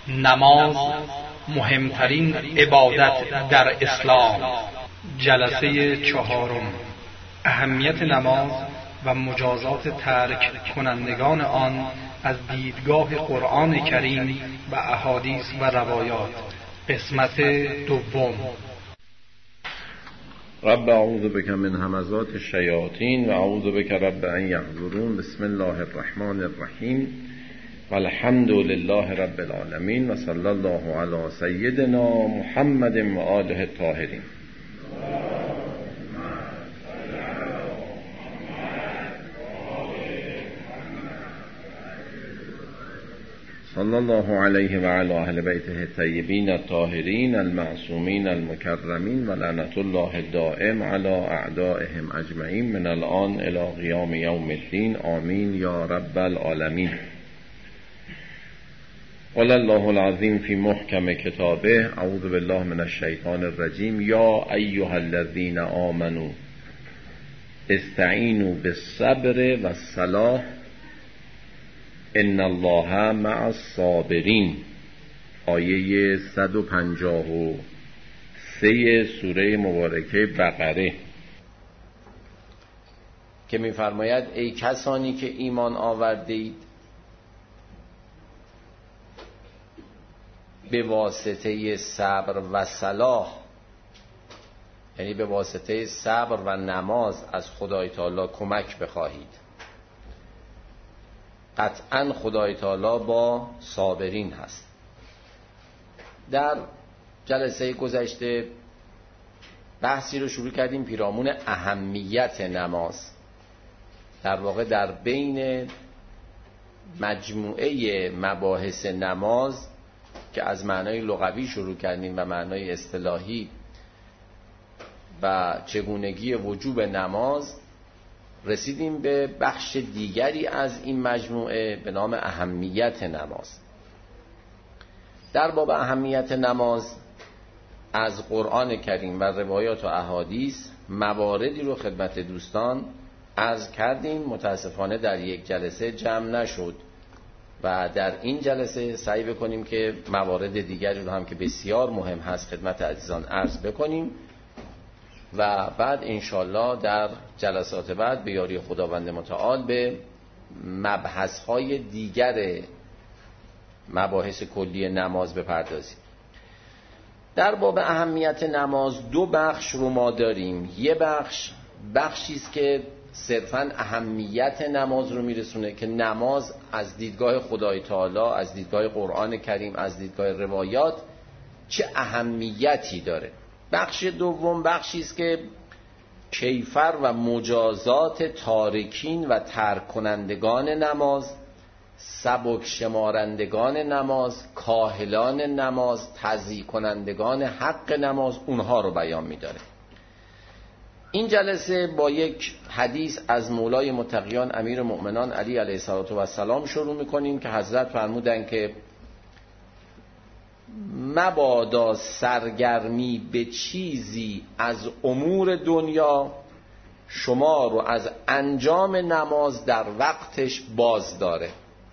نماز مهمترین عبادت در اسلام. جلسه چهارم. اهمیت نماز و مجازات ترک کنندگان آن از دیدگاه قرآن کریم و احادیث و روایات. قسمت دوم. رب اعوذ بک من همزات الشیاطین و اعوذ بک رب ان یحضرون. بسم الله الرحمن الرحیم و الحمد لله رب العالمین و صلی الله علی سیدنا محمد و آله الطاهرین. صلی الله علیه و علی اهل بیته الطیبین الطاهرین المعصومین المکرمین و لعنت الله الدائم علی اعدائهم اجمعین من الان الی قیام یوم الدین. آمین یا رب العالمین. قال الله العظیم فی محکم کتابه اعوذ بالله من الشیطان الرجیم یا ایها الذین آمنوا استعینوا بالصبر والصلاح ان الله مع الصابرین. آیه 153 سوره مبارکه بقره که می‌فرماید ای کسانی که ایمان آورده اید به واسطه صبر و صلاح، یعنی به واسطه صبر و نماز از خدای تعالی کمک بخواهید. قطعا خدای تعالی با صابرین هست. در جلسه گذشته بحثی رو شروع کردیم پیرامون اهمیت نماز. در واقع در بین مجموعه مباحث نماز که از معنای لغوی شروع کردیم و معنای اصطلاحی و چگونگی وجوب نماز، رسیدیم به بخش دیگری از این مجموعه به نام اهمیت نماز. در باب اهمیت نماز از قرآن کریم و روایات و احادیث مواردی رو خدمت دوستان عرض کردیم. متاسفانه در یک جلسه جمع نشد و در این جلسه سعی بکنیم که موارد دیگری رو هم که بسیار مهم هست خدمت عزیزان عرض بکنیم و بعد انشالله در جلسات بعد به یاری خداوند متعال به مبحث‌های دیگر مباحث کلی نماز بپردازیم. در باب اهمیت نماز دو بخش رو ما داریم. یه بخشی است که صرفاً اهمیت نماز رو میرسونه که نماز از دیدگاه خدای تعالی، از دیدگاه قرآن کریم، از دیدگاه روایات چه اهمیتی داره. بخش دوم بخشی است که کیفر و مجازات تارکین و ترک کنندگان نماز، سبک شمارندگان نماز، کاهلان نماز، تضییع کنندگان حق نماز، اونها رو بیان می‌داره. این جلسه با یک حدیث از مولای متقیان امیر مؤمنان علی علیه السلام شروع می‌کنیم که حضرت فرمودند که مبادا سرگرمی به چیزی از امور دنیا شما رو از انجام نماز در وقتش باز داره.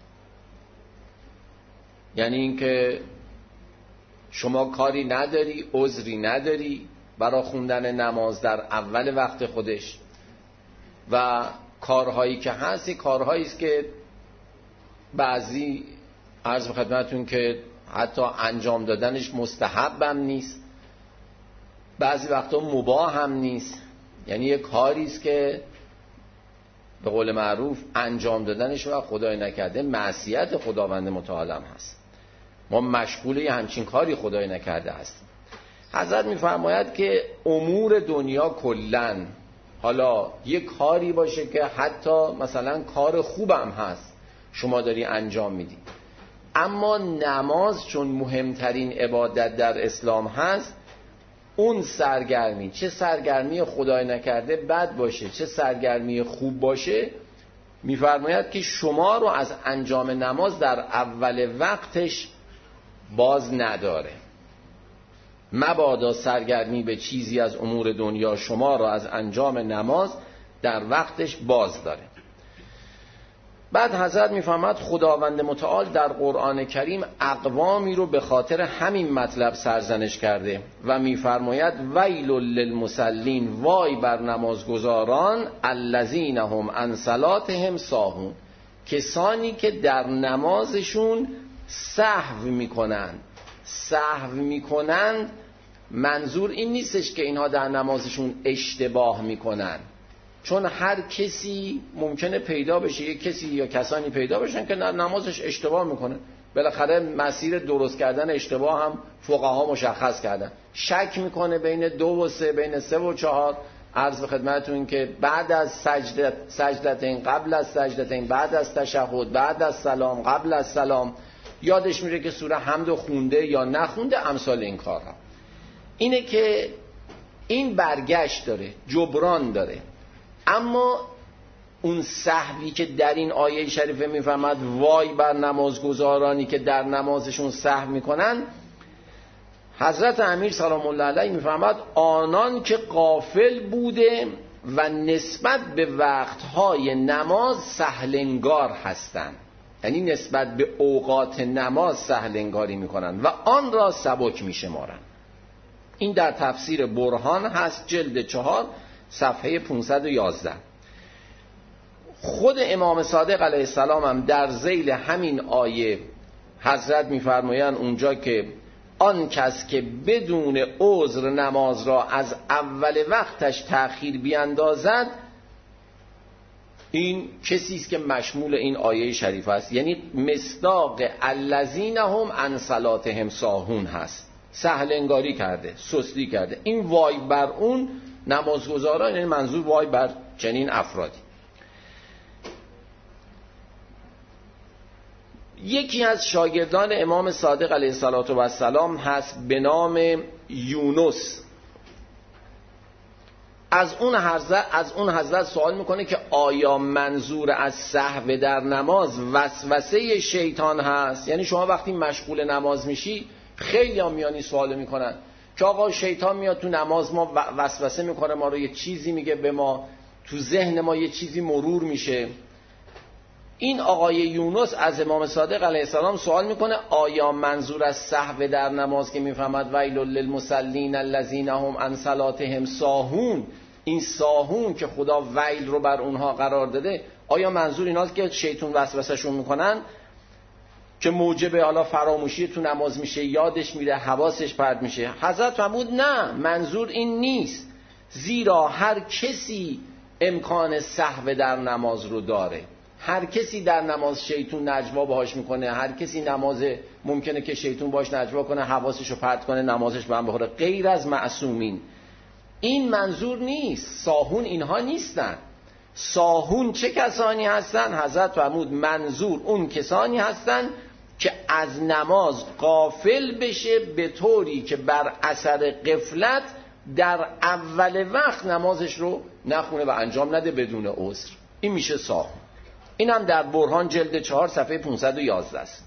یعنی اینکه شما کاری نداری، عذری نداری برای خوندن نماز در اول وقت خودش و کارهایی که هست کارهایی است که بعضی عرض خدمتتون که حتی انجام دادنش مستحب هم نیست، بعضی وقتا مباح هم نیست. یعنی یک کاری است که به قول معروف انجام دادنش و خدای نکرده معصیت خداوند متعال هست. ما مشغول یه همچین کاری خدای نکرده هستیم. حضرت میفرماید که امور دنیا کلن، حالا یک کاری باشه که حتی مثلا کار خوبم هست شما داری انجام میدی، اما نماز چون مهمترین عبادت در اسلام هست، اون سرگرمی، چه سرگرمی خدای نکرده بد باشه چه سرگرمی خوب باشه، میفرماید که شما رو از انجام نماز در اول وقتش باز نداره. مبادا سرگرمی به چیزی از امور دنیا شما رو از انجام نماز در وقتش باز داره. بعد حضرت میفهمد خداوند متعال در قرآن کریم اقوامی رو به خاطر همین مطلب سرزنش کرده و میفرماید ویل للمصلین، وای بر نمازگزاران، الذین هم عن صلاتهم ساهون، کسانی که در نمازشون سهو میکنند. منظور این نیستش که اینها در نمازشون اشتباه میکنن، چون هر کسی ممکنه پیدا بشه، یک کسی یا کسانی پیدا بشن که نمازش اشتباه میکنه. بالاخره مسیر درست کردن اشتباه هم فقها مشخص کردن. شک میکنه بین 2 و 3، بین 3 و 4. عرض به خدمتتون که بعد از سجدتین، قبل از سجدتین، بعد از تشهد، بعد از سلام، قبل از سلام یادش میره که سوره حمد خونده یا نخونده، امثال این کارها. اینه که این برگشت داره، جبران داره. اما اون سهوی که در این آیه شریفه میفهمد وای بر نمازگزارانی که در نمازشون سهو میکنن، حضرت امیر سلام الله علیه میفهمد آنان که غافل بوده و نسبت به وقتهای نماز سهلنگار هستند، یعنی نسبت به اوقات نماز سهلنگاری میکنن و آن را سبک میشمارن. این در تفسیر برهان هست، جلد 4 صفحه 511. خود امام صادق علیه السلام هم در ذیل همین آیه حضرت میفرمایند اونجا که آن کس که بدون عذر نماز را از اول وقتش تأخیر بیندازد، این کسی است که مشمول این آیه شریف است، یعنی مصداق الذین هم عن صلاتهم ساهون هست. سهل انگاری کرده، سستی کرده. این وای بر اون نمازگزاران، یعنی منظور وای بر چنین افرادی. یکی از شاگردان امام صادق علیه السلام هست به نام یونس. از اون حضرت سوال میکنه که آیا منظور از سهو در نماز وسوسه شیطان هست؟ یعنی شما وقتی مشغول نماز میشی، خیلی هم میانی سوال میکنن که آقا شیطان میاد تو نماز ما وسوسه میکنه، ما رو یه چیزی میگه به ما، تو ذهن ما یه چیزی مرور میشه. این آقای یونس از امام صادق علیه السلام سوال میکنه آیا منظور از سهو در نماز که میفهمد ویل للمصلین الذین هم عن صلاتهم ساهون، این ساهون که خدا ویل رو بر اونها قرار داده، آیا منظور ایناست که شیطان وسوسه‌شون میکنن که موجب حالا فراموشی تو نماز میشه، یادش میره، حواسش پرت میشه؟ حضرت فرمود نه، منظور این نیست، زیرا هر کسی امکان سهو در نماز رو داره. هر کسی در نماز شیطون نجوا باهاش میکنه، هر کسی نماز ممکنه که شیطون باش نجوا کنه، حواسش رو پرت کنه، نمازش به هم بخوره، غیر از معصومین. این منظور نیست. ساهون اینها نیستن. ساهون چه کسانی هستن؟ حضرت فرمود منظور اون کسانی هستن که از نماز غافل بشه به طوری که بر اثر غفلت در اول وقت نمازش رو نخونه و انجام نده بدون عذر. این میشه ساهون. این هم در برهان جلد 4 صفحه 511 است.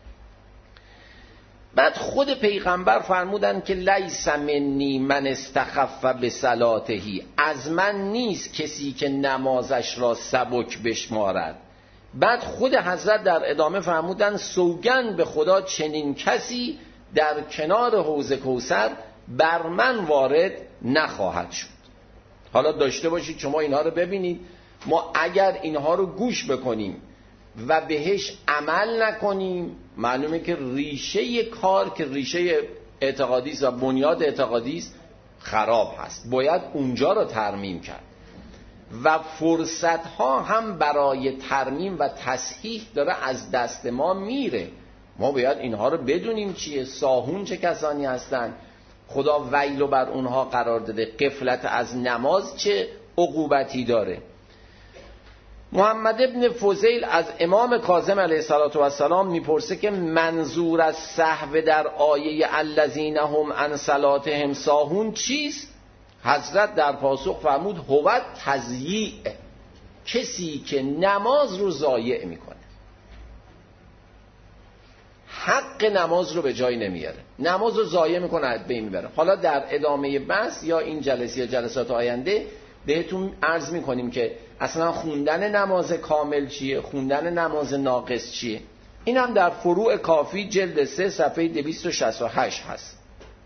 بعد خود پیغمبر فرمودن که لیس منی من استخف بصلاتهی، از من نیست کسی که نمازش را سبک بشمارد. بعد خود حضرت در ادامه فرمودن سوگند به خدا چنین کسی در کنار حوض کوثر بر من وارد نخواهد شد. حالا داشته باشید شما اینها رو ببینید، ما اگر اینها رو گوش بکنیم و بهش عمل نکنیم، معلومه که ریشه کار که ریشه اعتقادی است و بنیاد اعتقادی است خراب هست. باید اونجا رو ترمیم کرد و فرصت ها هم برای ترمیم و تصحیح داره از دست ما میره. ما باید اینها رو بدونیم چیه، ساهون چه کسانی هستن، خدا ویل رو بر اونها قرار داده، غفلت از نماز چه عقوبتی داره. محمد ابن فضیل از امام کاظم علیه السلام میپرسه که منظور از سهو در آیه الذین هم عن صلاتهم ساهون چیست؟ حضرت در پاسخ فرمود هو تضییع، کسی که نماز رو ضایع میکنه، حق نماز رو به جای نمیاره، نماز رو ضایع میکنه، از بین میبره. حالا در ادامه بحث یا این جلسه یا جلسات آینده بهتون عرض میکنیم که اصلا خوندن نماز کامل چیه، خوندن نماز ناقص چیه. این هم در فروع کافی جلد 3 صفحه 268 هست.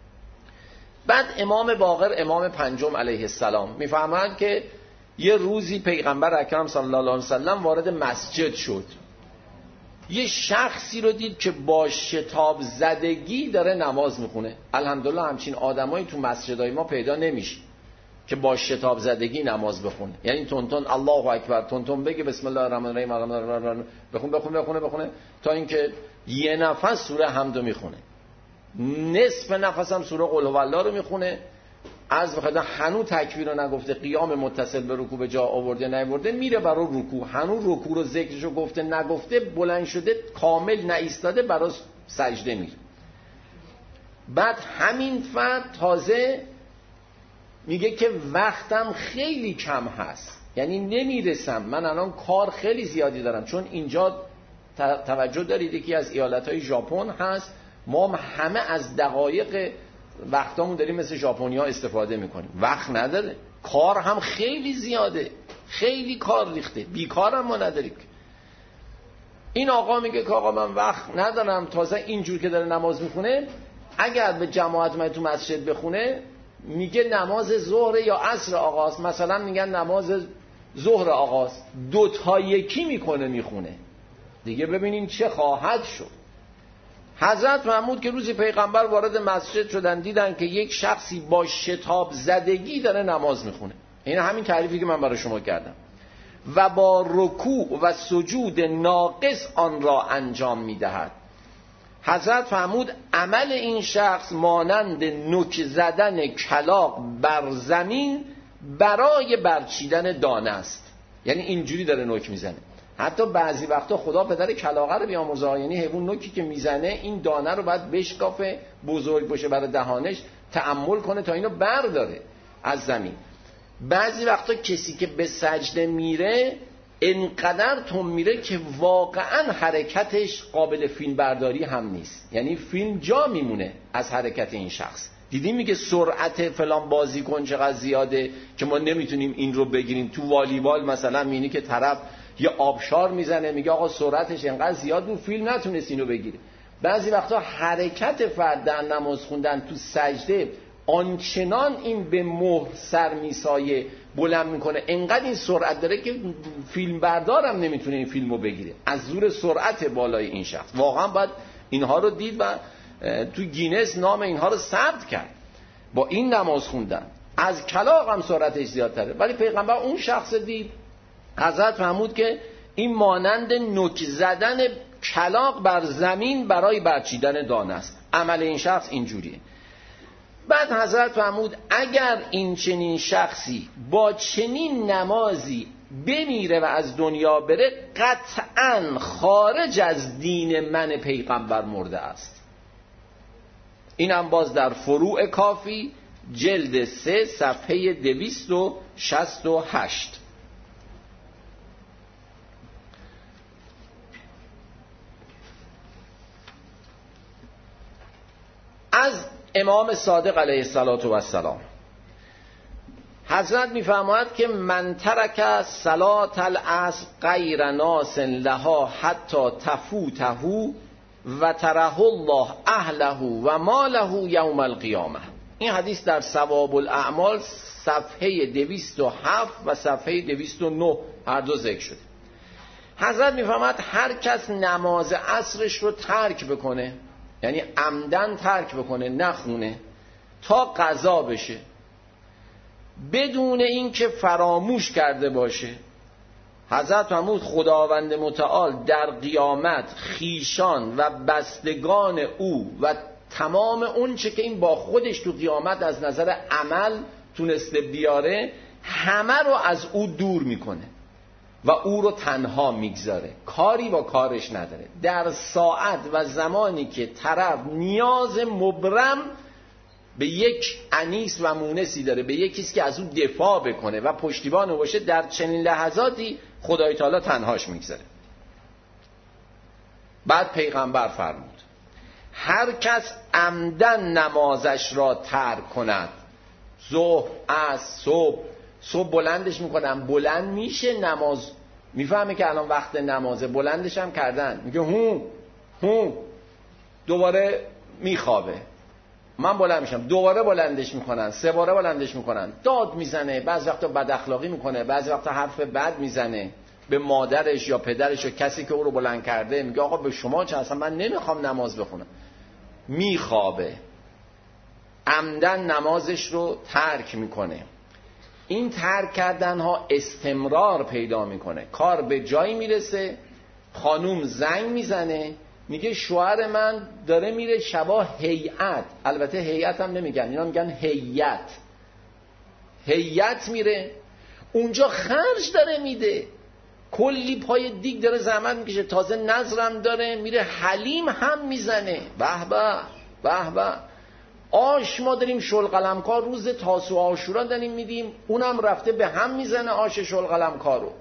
بعد امام باقر، امام پنجم علیه السلام، میفهمند که یه روزی پیغمبر اکرم صلی الله علیه وسلم وارد مسجد شد، یه شخصی رو دید که با شتاب زدگی داره نماز میخونه. الحمدلله همچین آدمایی تو مسجدای ما پیدا نمیشه که با شتاب زدگی نماز بخونه، یعنی تونتون الله اکبر تونتون بگه بسم الله الرحمن الرحیم بخونه تا اینکه یه نفس سوره حمد میخونه، نصف نفس هم سوره قل هو الله رو میخونه، عرض بخدم هنوز تکبیر رو نگفته، قیام متصل به رکوع به جا آورده نیاورده، میره برای رکوع، هنوز رکوع رو ذکرشو گفته نگفته، بلند شده کامل نایستاده برای سجده میره. بعد همین فرد تازه میگه که وقتم خیلی کم هست، یعنی نمیرسم، من الان کار خیلی زیادی دارم. چون اینجا توجه دارید یکی از ایالتهای ژاپن هست، ما همه از دقایق وقتامون داریم مثل ژاپنی‌ها استفاده میکنیم، وقت نداره، کار هم خیلی زیاده، خیلی کار ریخته، بیکارم ما نداریم. این آقا میگه که آقا من وقت ندارم، تازه اینجور که داره نماز میخونه اگر به جماعت من تو مسجد بخونه میگه نماز ظهر یا عصر آغاز، مثلا میگن نماز ظهر آغاز، 2 تا 1 میکنه میخونه دیگه. ببینین چه خواهد شد. حضرت محمود که روزی پیغمبر وارد مسجد شدن دیدن که یک شخصی با شتاب زدگی داره نماز میخونه، این همین تعریفی که من برای شما کردم، و با رکوع و سجود ناقص آن را انجام میدهد. حضرت فرمود عمل این شخص مانند نوک زدن کلاغ بر زمین برای برچیدن دانه است. یعنی اینجوری داره نوک میزنه. حتی بعضی وقتا خدا پدر کلاغه رو بیامرزه، یعنی حیوان نوکی که میزنه این دانه رو باید بشکافه، بزرگ باشه برای دهانش، تأمل کنه تا اینو برداره از زمین. بعضی وقتا کسی که به سجده میره انقدر تون میره که واقعا حرکتش قابل فیلم برداری هم نیست، یعنی فیلم جا میمونه از حرکت این شخص. دیدیم میگه سرعت فلان بازیکن چقدر زیاده که ما نمیتونیم این رو بگیریم. تو والیبال مثلا میبینی که طرف یه آبشار میزنه، میگه آقا سرعتش انقدر زیاد بود فیلم نتونست اینو بگیره. بعضی وقتا حرکت فرد در نماز خوندن تو سجده آنچنان این به مهر سر میسایه بلند میکنه، انقدر این سرعت داره که فیلم بردارم نمیتونه این فیلمو بگیره از زور سرعت بالای این شخص. واقعا باید اینها رو دید و تو گینس نام اینها رو ثبت کرد. با این نماز خوندن از کلاغ هم سرعتش زیادتره، ولی پیغمبر اون شخص دید. حضرت فرمود که این مانند نوک زدن کلاغ بر زمین برای برچیدن دانه است. عمل این شخص اینجوریه. بعد حضرت فرمود اگر این چنین شخصی با چنین نمازی بمیره و از دنیا بره قطعاً خارج از دین من پیغمبر مرده است. این هم باز در فروع کافی جلد 3 صفحه 268. از امام صادق علیه السلام حضرت میفرماید که من ترک صلاة العصر غیر ناس لها حتی تفوته و تره الله اهله و ماله یوم القیامه. این حدیث در ثواب الاعمال صفحه 207 و صفحه 209 هر دو ذکر شده. حضرت میفرماید هر کس نماز عصرش رو ترک بکنه، یعنی عمدن ترک بکنه نخونه تا قضا بشه، بدون اینکه فراموش کرده باشه، حضرت فرمود خداوند متعال در قیامت خیشان و بستگان او و تمام اون چه که این با خودش تو قیامت از نظر عمل تونسته بیاره همه رو از او دور میکنه و او رو تنها میگذاره، کاری با کارش نداره. در ساعت و زمانی که طرف نیاز مبرم به یک انیس و مونسی داره، به یک کسی که از او دفاع بکنه و پشتیبان باشه، در چنین لحظاتی خدای تعالی تنهاش میگذاره. بعد پیغمبر فرمود هر کس عمدن نمازش را ترک کند، ظهر، عصر، صبح، صبح بلندش میکنن، بلند میشه، نماز میفهمه که الان وقت نمازه، بلندش هم کردن، میگه هو دوباره میخوابه. من بلند میشم، دوباره بلندش میکنن، 3 باره بلندش میکنن، داد میزنه، بعضی وقتا بد اخلاقی میکنه، بعضی وقتا حرف بد میزنه به مادرش یا پدرش یا کسی که او رو بلند کرده، میگه آقا به شما چه، اصلا من نمیخوام نماز بخونم. میخوابه، عمدن نمازش رو ترک میکنه. این ترک کردن ها استمرار پیدا میکنه، کار به جایی میرسه خانوم زنگ میزنه میگه شوهر من داره میره شبا هیئت، البته هیئت هم نمیگن، اینا میگن هیئت میره اونجا، خرج داره میده، کلی پای دیگ داره زحمت میکشه، تازه نظرم داره، میره حلیم هم میزنه. به به آش ما داریم شلقلمکار روز تاسوعا و عاشورا داریم میدیم، اونم رفته به هم میزنه آش شلقلمکار رو،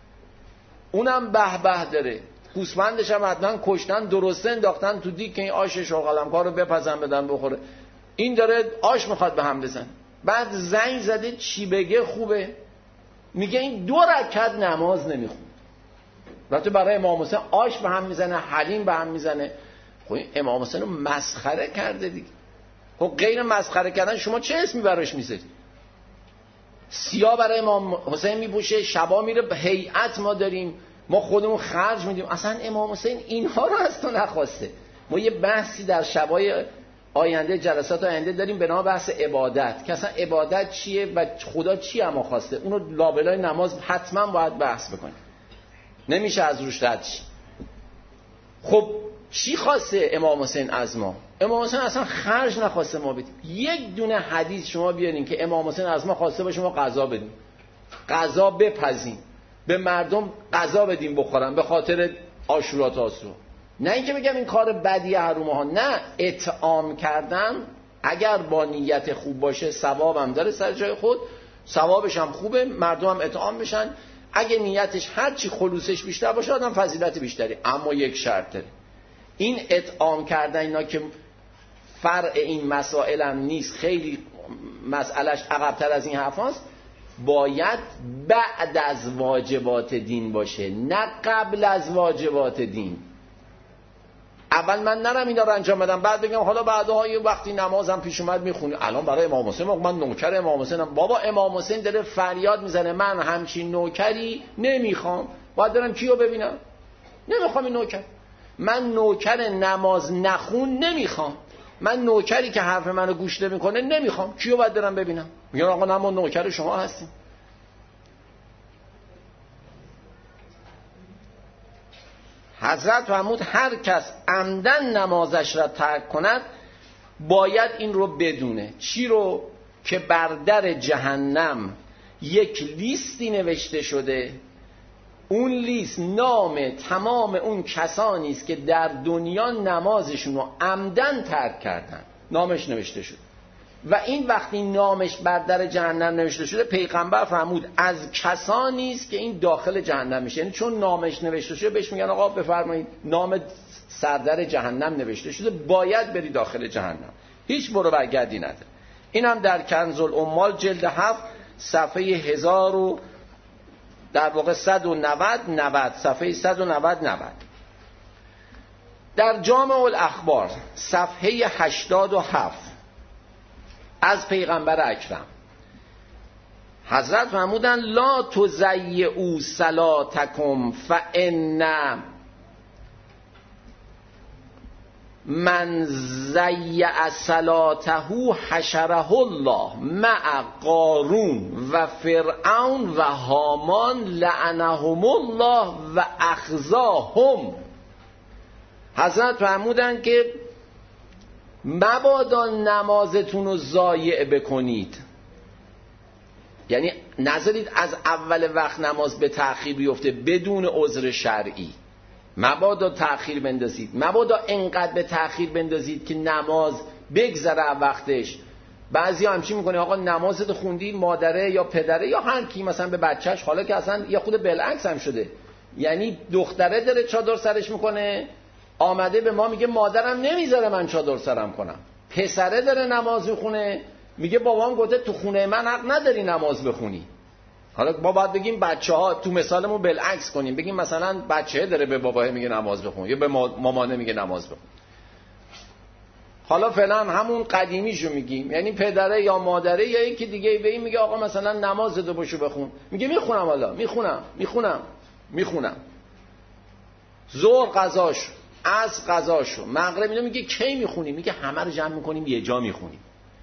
اونم به داره، گوسفندش هم حتما کشتن درسته انداختن تو دیگ که این آش شلقلمکار رو بپزن بدن بخوره، این داره آش میخواد به هم بزن. بعد زنگ زده چی بگه خوبه، میگه این 2 رکعت نماز نمیخونه. البته برای امام حسین آش به هم میزنه، حلیم به هم میزنه. خب این امام حسین رو مسخره کرده دیگه. خب غیر مسخره کردن شما چه اسمی براش میذارید؟ سیاه برای امام حسین میپوشه، شبا میره به هیئت ما داریم، ما خودمون خرج میدیم. اصلا امام حسین اینها رو از تو نخواسته. ما یه بحثی در شبای آینده، جلسات آینده داریم به نام بحث عبادت، که اصلا عبادت چیه و خدا چی اما خواسته، اونو لابلای نماز حتما باید بحث بکنیم، نمیشه از روش رد شی. خب چی خواسته امام حسین از ما؟ امام حسین اصلا خرج نخواسته ما بدیم. یک دونه حدیث شما بیارین که امام حسین از ما خواسته باشه ما غذا بدیم، غذا بپزیم، به مردم غذا بدیم بخورن به خاطر عاشورا تاسوعا. نه اینکه بگم این کار بدی حرومه ها، نه، اطعام کردن اگر با نیت خوب باشه ثوابم داره سر جای خود، ثوابش هم خوبه، مردم هم اطعام بشن. اگه نیتش هر چی خلوصش بیشتر باشه آدم فضیلت بیشتری. اما یک شرط داره، این اطعام کردن اینا که فرع این مسائل هم نیست، خیلی مسئلهش عقب‌تر از این حرفاست، باید بعد از واجبات دین باشه نه قبل از واجبات دین. اول من نرم اینا رو انجام بدم بعد بگم حالا بعدها یه وقتی نمازم پیش اومد میخونی. الان برای امام حسین من نوکر امام حسینم. بابا امام حسین داره فریاد میزنه من همچین نوکری نمیخوام. باید برم کیو ببینم؟ نمیخوام این نوکر. من نوکر نماز نخون نمیخوام. من نوکری که حرف منو گوش نمیکنه نمیخوام. کیو باید برم ببینم؟ میگن آقا نه ما نوکر شما هستیم. حضرت فرمود هر کس عمدن نمازش را ترک کند باید این رو بدونه. چی رو؟ که بر در جهنم یک لیستی نوشته شده، اون لیست نام تمام اون کسانی است که در دنیا نمازشون رو عمدن ترک کردن، نامش نوشته شده. و این وقتی نامش بر در جهنم نوشته شده پیغمبر فرمود از کسانی است که این داخل جهنم میشه. یعنی چون نامش نوشته شده بهش میگن آقا بفرمایید نام سردر جهنم نوشته شده، باید بری داخل جهنم، هیچ برو برگردی نداره. این هم در کنز الاموال جلد 7 صفحه 1000 و در واقع 190 صفحه 190 در جامع الاخبار صفحه 87 از پیغمبر اکرم حضرت فرمودن لا تضیعوا صلاتکم فان من ضیع صلاته حشره الله مع قارون و فرعون و هامان لعنهم الله و اخزاهم. حضرت فرمودن که مبادا نمازتون رو ضایع بکنید، یعنی نذارید از اول وقت نماز به تأخیر بیفته بدون عذر شرعی. مبادا تأخیر بندازید، مبادا انقدر به تأخیر بندازید که نماز بگذره وقتش. بعضی همچین میکنه آقا نمازت خوندی، مادره یا پدره یا هر کی مثلا به بچهش، حالا که اصلا یه خود بالعکس هم شده، یعنی دختره داره چادر سرش میکنه آمده به ما میگه مادرم نمیذاره من چادر سرم کنم، پسره داره نماز میخونه میگه بابام گفته تو خونه من حق نداری نماز بخونی. حالا ما باید بگیم بچه‌ها، تو مثالمون بالعکس کنیم، بگیم مثلا بچه داره به باباه میگه نماز بخون یا به مامانه میگه نماز بخون. حالا فعلا همون قدیمیشو میگیم، یعنی پدره یا مادره یا یکی دیگه به این میگه آقا مثلا نماز دو باشو بخون، میگه میخونم، حالا میخونم. ظهر قضاشو، عصر قضاشو، مغرب اینو میگه کی میخونی؟ میگه همه رو جمع میکنیم یه جا میخونیم.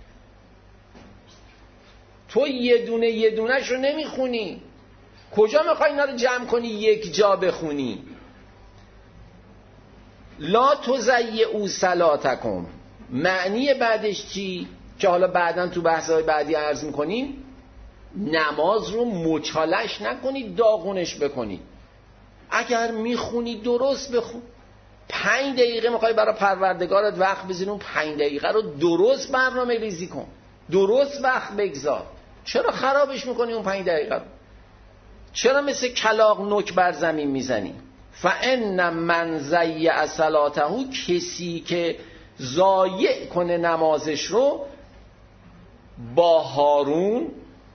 تو یه دونه‌ش رو نمیخونی، کجا میخوای اینا رو جمع کنی یک جا بخونی؟ لا تضیعوا صلاتکم، معنی بعدش چی؟ که حالا بعداً تو بحث‌های بعدی عرض میکنیم، نماز رو مچالش نکنید، داغونش بکنید. اگر میخونی درست بخون. 5 دقیقه میخوای برای پروردگارت وقت بذاری، اون 5 دقیقه رو درست برنامه ریزی کن، درست وقت بگذار. چرا خرابش میکنی اون 5 دقیقه رو؟ چرا مثل کلاغ نوک بر زمین میزنی؟ فَإِنَّ مَنْ ضَيَّعَ صَلَاتَهُ، کسی که ضایع کنه نمازش رو، با هارون،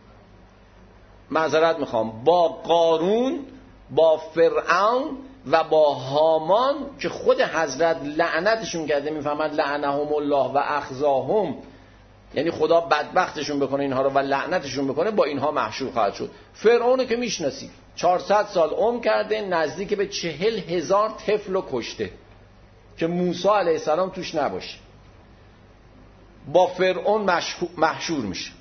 معذرت میخوام، با قارون، با فرعون و با هامان که خود حضرت لعنتشون کرده، میفهمد لعنهم الله و اخزاهم، یعنی خدا بدبختشون بکنه اینها رو و لعنتشون بکنه، با اینها محشور خواهد شد. فرعون که میشناسی 400 سال عمر کرده، نزدیک به 40,000 طفل رو کشته که موسی علیه السلام توش نباشه. با فرعون محشور میشه.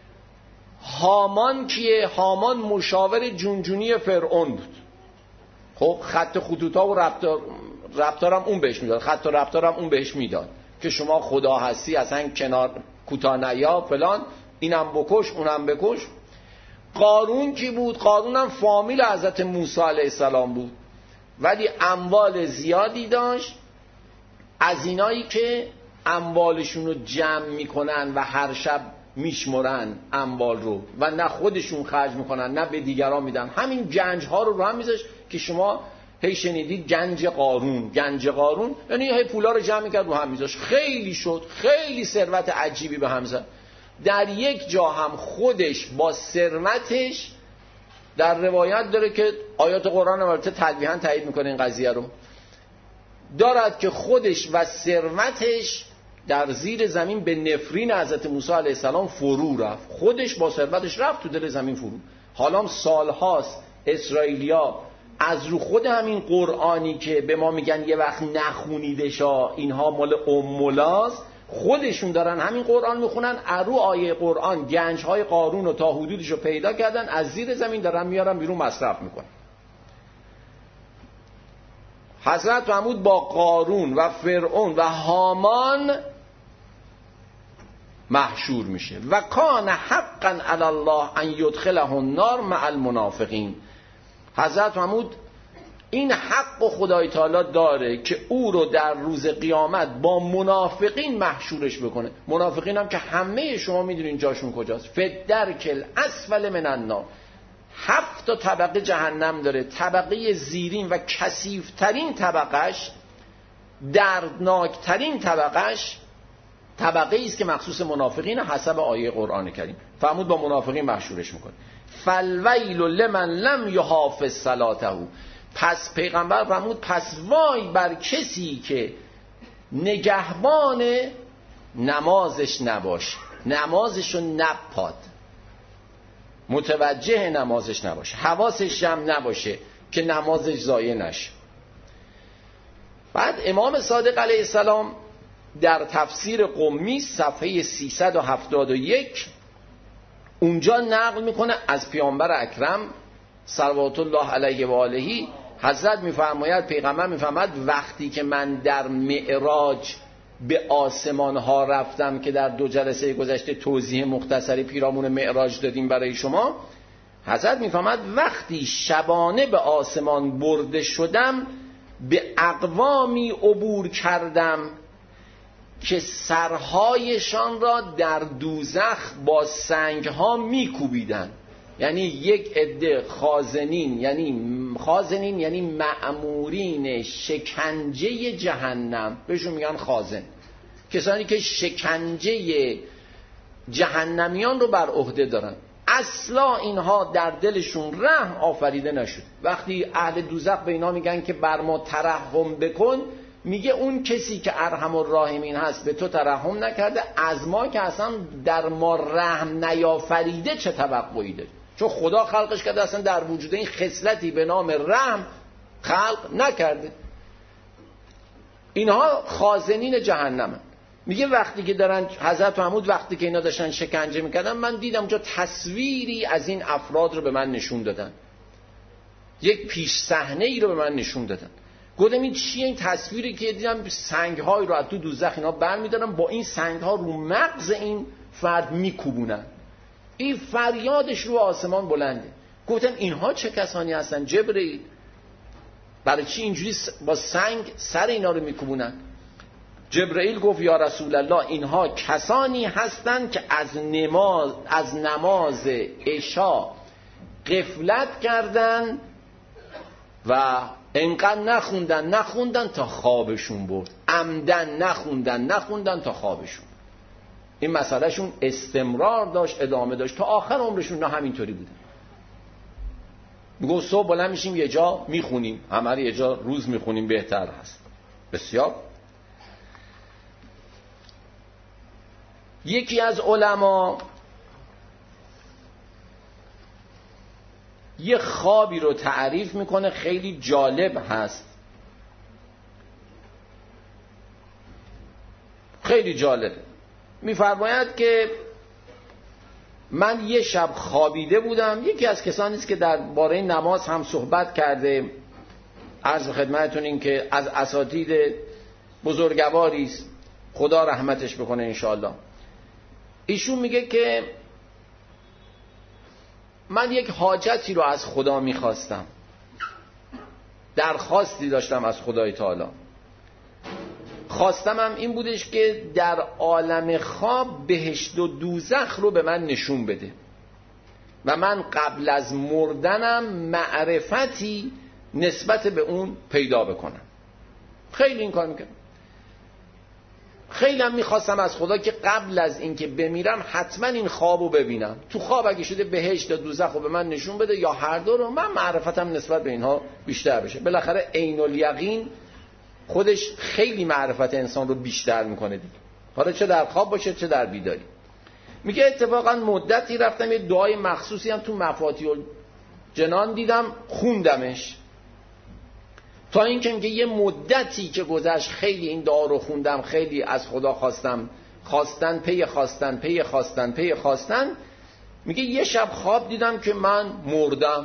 هامان کیه؟ هامان مشاور جونجونی فرعون بود. خب خط خطوطا و رفتارم اون بهش میداد، خط و رفتارم اون بهش میداد که شما خدا هستی، اصلا کنار کوتاه نیا فلان، اینم بکش اونم بکش. قارون کی بود؟ قارون هم فامیل حضرت موسی علیه السلام بود، ولی اموال زیادی داشت. از اینایی که اموالشون رو جمع میکنن و هر شب میشمرن اموال رو و نه خودشون خرج میکنن نه به دیگران میدن، همین گنج ها رو هم میذاشت که شما هی شنیدید گنج قارون. گنج قارون یعنی هی پولا رو جمع میکرد رو هم میذاشت، خیلی شد، خیلی ثروت عجیبی به هم زد. در یک جا هم خودش با ثروتش، در روایت داره که آیات قرآن البته تلویحاً تایید میکنه این قضیه رو، دارد که خودش و ثروتش در زیر زمین به نفرین حضرت موسی علیه السلام فرو رفت. خودش با ثروتش رفت تو دل زمین فرو. حالا سالهاست اسرائیلیا از رو خود همین قرآنی که به ما میگن یه وقت نخونیدشا، اینها مال امولاست، خودشون دارن همین قرآن میخونن، ارو آیه قرآن گنجهای قارون رو تا حدودش رو پیدا کردن، از زیر زمین دارن میارن بیرون مصرف میکنن. حضرت محمود با قارون و فرعون و هامان محشور میشه. و کان حقا علی الله ان یدخله النار مع المنافقین. حضرت محمود این حق و خدای تعالی داره که او رو در روز قیامت با منافقین محشورش بکنه. منافقین هم که همه شما میدونین جاشون کجاست، فدرکل اسفل من النار. 7 طبقه جهنم داره. طبقه زیرین و کثیف‌ترین طبقش، دردناکترین طبقش، طبقه ای است که مخصوص منافقین حسب آیه قرآن کریم. فرمود با منافقین محشورش میکنه. فالویل لمن لم یحافظ صلاته. پس پیغمبر فرمود پس وای بر کسی که نگهبان نمازش نباشه، نمازش رو نپاد، متوجه نمازش نباشه، حواسش جمع نباشه که نمازش ضایع نشه. بعد امام صادق علیه السلام در تفسیر قمی صفحه 371 اونجا نقل میکنه از پیامبر اکرم صلوات الله علیه و آله، حضرت میفرماید، پیغمبر میفرماید وقتی که من در معراج به آسمان ها رفتم که در 2 جلسه گذشته توضیح مختصری پیرامون معراج دادیم برای شما، حضرت میفرماید وقتی شبانه به آسمان برده شدم به اقوامی عبور کردم که سرهایشان را در دوزخ با سنگها میکوبیدن. یعنی یک عده خازنین یعنی مأمورین شکنجه جهنم، بهشون میگن خازن، کسانی که شکنجه جهنمیان رو بر عهده دارن، اصلا اینها در دلشون رحم آفریده نشد. وقتی اهل دوزخ به اینا میگن که بر ما ترحم بکن، میگه اون کسی که ارحم الراحمین هست به تو ترحم نکرده، از ما که اصلا در ما رحم نیافریده چه توقعی داری؟ چون خدا خلقش کرده، اصلا در وجود این خصلتی به نام رحم خلق نکرده. اینها خازنین جهنمن. میگه وقتی که دارن حضرت محمود وقتی که اینا داشتن شکنجه میکردن، من دیدم اونجا تصویری از این افراد رو به من نشون دادن، یک پیش صحنه ای رو به من نشون دادن. گفتم این چیه این تصویری که دیدم؟ سنگ‌هایی رو از تو دوزخ اینا برمی‌دارن، با این سنگ‌ها رو مغز این فرد میکوبونن. این فریادش رو آسمان بلنده. گفتم اینها چه کسانی هستن جبرئیل؟ برای چی اینجوری با سنگ سر اینا رو میکوبونن؟ جبرئیل گفت یا رسول الله اینها کسانی هستند که از نماز عشا غفلت کردن و انقدر نخوندن تا خوابشون برد. عمدن نخوندن تا خوابشون. این مسئله شون استمرار داشت، ادامه داشت تا آخر عمرشون. نه همینطوری بودن. میگو صبح بلند میشیم یه جا میخونیم، همه یه جا روز میخونیم بهتر هست. بسیار. یکی از علما یه خوابی رو تعریف میکنه، خیلی جالب هست، خیلی جالب. میفرماید که من یه شب خوابیده بودم. یکی از کسانی است که درباره نماز هم صحبت کرده، عرض خدمتتون این که از اساتید بزرگواری است، خدا رحمتش بکنه انشاءالله. ایشون میگه که من یک حاجتی رو از خدا میخواستم، درخواستی داشتم از خدای تعالی. خواستم هم این بودش که در عالم خواب بهشت و دوزخ رو به من نشون بده و من قبل از مردنم معرفتی نسبت به اون پیدا بکنم. خیلی این کار میکنم. خیلی هم میخواستم از خدا که قبل از اینکه بمیرم حتما این خوابو ببینم. تو خواب اگه شده بهشت و دوزخ رو به من نشون بده یا هر دو رو، من معرفتم نسبت به اینها بیشتر بشه. بالاخره عین الیقین خودش خیلی معرفت انسان رو بیشتر میکنه دیگه، حالا چه در خواب باشه چه در بیداری. میگه اتفاقا مدتی رفتم یه دعای مخصوصی هم تو مفاتیح الجنان دیدم، خوندمش. تا اینکه میگه یه مدتی که گذشت خیلی این دعا رو خوندم، خیلی از خدا خواستن. میگه یه شب خواب دیدم که من مردم.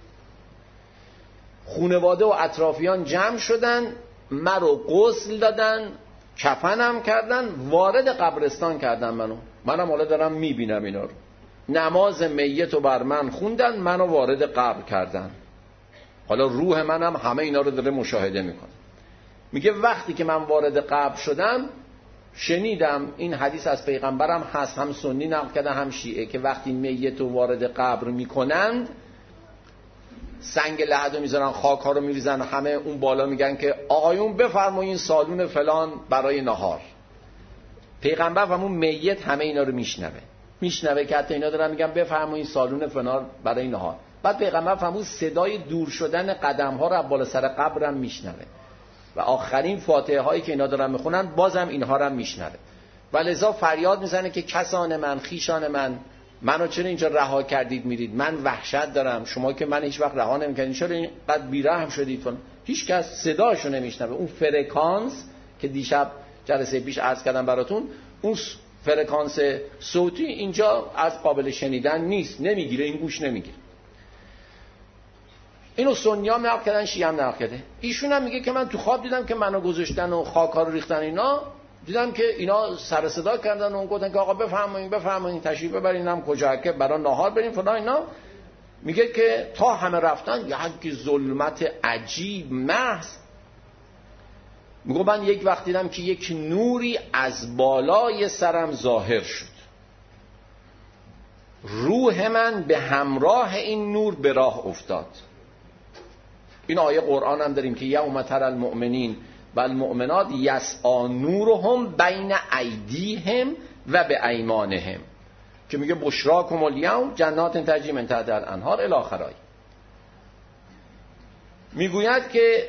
خانواده و اطرافیان جمع شدن، من رو غسل دادن، کفنم کردن، وارد قبرستان کردن منم حالا دارم میبینم اینا رو. نماز میت رو بر من خوندن، منو وارد قبر کردن. حالا روح منم همه اینا رو داره مشاهده میکنه. میگه وقتی که من وارد قبر شدم شنیدم، این حدیث از پیغمبرم هست، هم سنی نقل کرده هم شیعه، که وقتی میت رو وارد قبر میکنند سنگ لحد رو میذارن، خاک ها رو میریزن، همه اون بالا میگن که آقایون بفرمایین سالون فلان برای نهار. پیغمبر فرمون میت همه اینا رو میشنوه که حتی اینا دارن میگن بفرمایین سالون فلان برای نهار. بعد پیغمبر فرمود صدای دور شدن قدم ها رو از بالا سر قبرم میشنوه و آخرین فاتحه هایی که اینا دارن میخونن بازم اینها رو هم میشنوه و لذا فریاد میزنه که کسان من، خیشان منو چرا اینجا رها کردید میرید؟ من وحشت دارم، شما که من هیچ وقت رها نمیکردین، چرا اینقدر بیرحم شدید؟ هیچ کس صداشو نمیشنوه. اون فرکانس که دیشب جلسه پیش عرض کردم براتون، اون فرکانس صوتی اینجا از قابل شنیدن نیست، نمیگیره، این گوش نمیگیره. اینو سنی هم نقل کردن، شیعه هم نقل کرده. ایشون هم میگه که من تو خواب دیدم که منو گذاشتن و خاک‌ها رو ریختن، اینا دیدم که اینا سر صدا کردن و اون گفتن که آقا بفرمایید تشریف ببرین هم کجا که برای نهار بریم فلان اینا. میگه که تا همه رفتن یک ظلمت عجیب محض. میگه من یک وقت دیدم که یک نوری از بالای سرم ظاهر شد، روح من به همراه این نور به راه افتاد. این آیه قرآن هم داریم که یوم تری المؤمنین و المؤمنات یسعی نورهم بین ایدیهم و به ایمانهم. که میگه بشراکم الیوم جنات تجری من تحتها الانهار الی آخر. میگوید که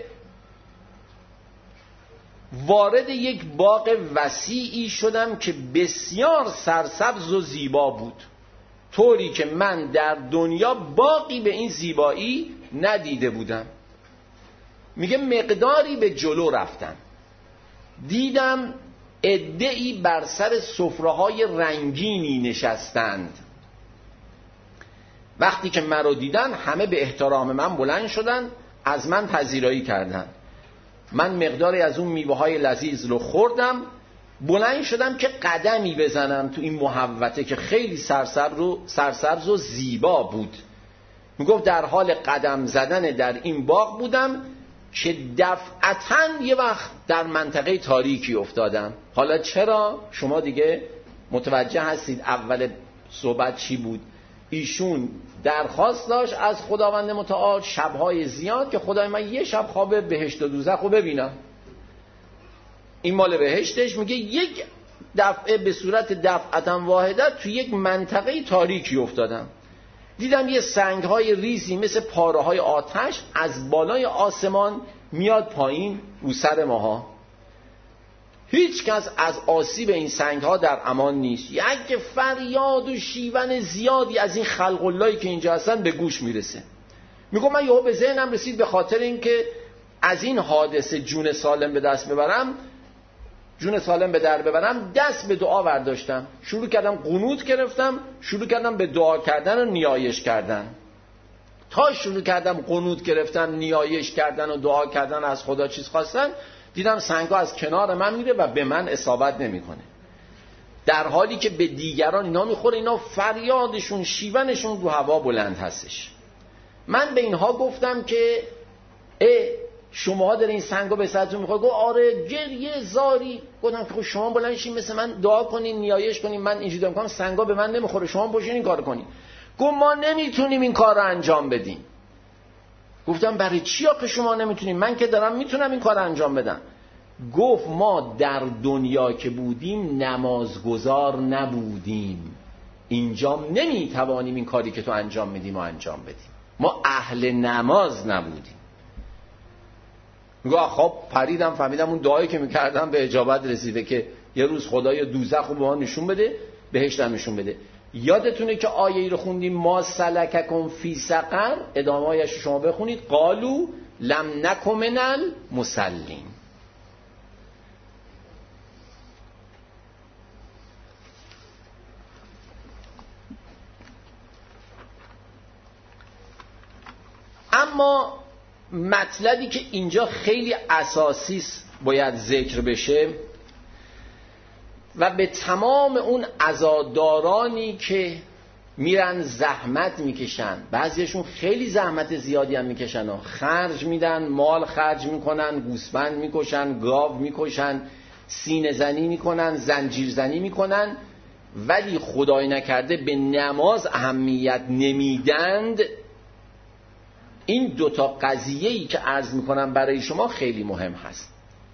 وارد یک باغ وسیعی شدم که بسیار سرسبز و زیبا بود، طوری که من در دنیا باغی به این زیبایی ندیده بودم. میگه مقداری به جلو رفتم، دیدم عده‌ای بر سر سفره‌های رنگینی نشستند. وقتی که مرا دیدن همه به احترام من بلند شدن، از من پذیرایی کردن. من مقداری از اون میوه‌های لذیذ رو خوردم، بلند شدم که قدمی بزنم تو این محوطه که خیلی سرسبز و زیبا بود. میگفت در حال قدم زدن در این باغ بودم که دفعتاً یه وقت در منطقه تاریکی افتادم. حالا چرا؟ شما دیگه متوجه هستید اول صحبت چی بود. ایشون درخواست داشت از خداوند متعال شبهای زیاد که خدای من یه شب خواب بهشت و دوزخ رو ببینم. این مال بهشتش. میگه یک دفعه به صورت دفعتاً واحده تو یک منطقه تاریکی افتادم، دیدم یه سنگ‌های ریزی مثل پاره‌های آتش از بالای آسمان میاد پایین رو سر ماها. هیچ کس از آسیب این سنگ‌ها در امان نیست. یک فریاد و شیون زیادی از این خلق اللهی که اینجا هستن به گوش میرسه. میگم من یهو به ذهنم رسید به خاطر اینکه از این حادثه جون سالم به دست ببرم، جون سالم به در ببرم، دست به دعا برداشتم، شروع کردم قنوت گرفتم، شروع کردم به دعا کردن و نیایش کردن. تا شروع کردم قنوت گرفتن، نیایش کردن و دعا کردن، از خدا چیز خواستن، دیدم سنگا از کنار من میره و به من اصابت نمیکنه، در حالی که به دیگران اینا میخوره. اینا فریادشون شیونشون رو هوا بلند هستش. من به اینها گفتم که شما داره این سنگا به سرتون میخواد؟ گفت آره گریه زاری. گفتم که شما بلند شین مثل من دعا کنین، نیایش کنین، من اینجوری دارم میکنم سنگا به من نمیخوره، شما باشین این کارو کنین. گفت ما نمیتونیم این کار رو انجام بدیم. گفتم برای چی آخه شما نمیتونیم؟ من که دارم میتونم این کار رو انجام بدم. گفت ما در دنیا که بودیم نمازگزار نبودیم، اینجا نمیتوانیم این کاری که تو انجام میدیم و انجام بدیم، ما اهل نماز نبودیم. میگه خب پریدم، فهمیدم اون دعایی که میکردم به اجابت رسیده که یه روز خدای دوزخ رو به ما نشون بده، بهشت هم نشون بده. یادتونه که آیه ای رو خوندیم ما سلککم فی سقر، ادامه آیه‌اش رو شما بخونید، قالوا لم نک من المصلین. اما مطلبی که اینجا خیلی اساسی باید ذکر بشه و به تمام اون عزادارانی که میرن زحمت میکشن، بعضیشون خیلی زحمت زیادی هم میکشن و خرج میدن، مال خرج میکنن، گوسفند میکشن، گاو میکشن، سینه زنی میکنن، زنجیر زنی میکنن، ولی خدای نکرده به نماز اهمیت نمیدند. این دوتا قضیه‌ای که عرض میکنم برای شما خیلی مهم هست.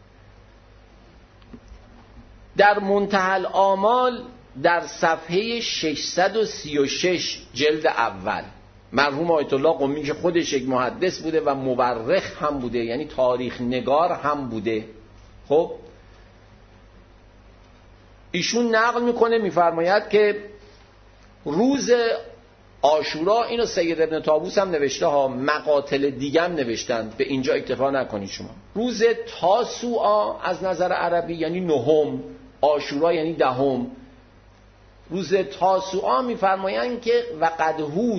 در منتهی الآمال در صفحه 636 جلد اول، مرحوم آیت الله قمی که خودش یک محدث بوده و مورخ هم بوده، یعنی تاریخ نگار هم بوده، خب ایشون نقل میکنه، میفرماید که روز عاشورا، اینو سید ابن طاووس هم نوشته ها، مقاتل دیگه هم نوشتن، به اینجا اکتفا نکنید شما. روز تاسوعا از نظر عربی یعنی نهم، عاشورا یعنی دهم. روز تاسوعا میفرمایند که وقد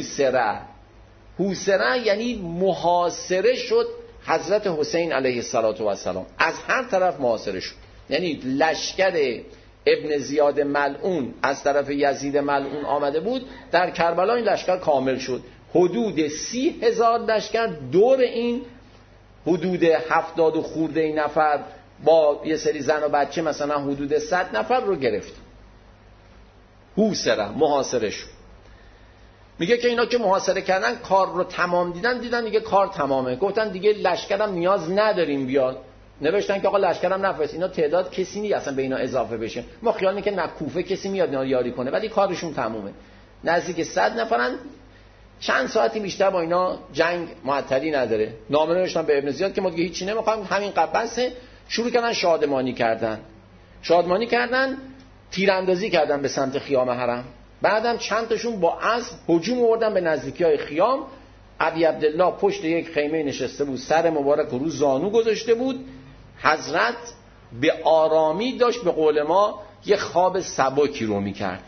حوسره یعنی محاصره شد حضرت حسین علیه السلام، از هر طرف محاصره شد، یعنی لشکر ابن زیاد ملعون از طرف یزید ملعون آمده بود، در کربلا این لشکر کامل شد. حدود 30,000 لشکر دور این حدود 70 خورده نفر با یه سری زن و بچه مثلا حدود 100 نفر رو گرفت. حوسره، محاصره شد. میگه که اینا که محاصره کردن کار رو تمام دیدن دیگه کار تمامه، گفتن دیگه لشکرم نیاز نداریم بیاد، نوشتن که آقا لشکرم نفرست، اینا تعداد کسی نیست اصلا به اینا اضافه بشه. ما خیال میکنیم که نه کوفه کسی میاد اینا یاری کنه، ولی کارشون تمومه. نزدیک 100 نفرن، چند ساعتی بیشتر با اینا جنگ معطلی نداره. نامه نوشتن به ابن زیاد که ما دیگه هیچی نمیخوایم، همین قبسه. شروع کردن شادمانی کردن، تیراندازی کردن به سمت خیام حرم. بعدم چند تاشون با اسب هجوم آوردن به نزدیکی‌های خیام. ابی عبدالله پشت یک خیمه نشسته بود، سر مبارک رو زانو گذاشته بود. حضرت به آرامی داشت به قول ما یه خواب سبکی رو میکرد.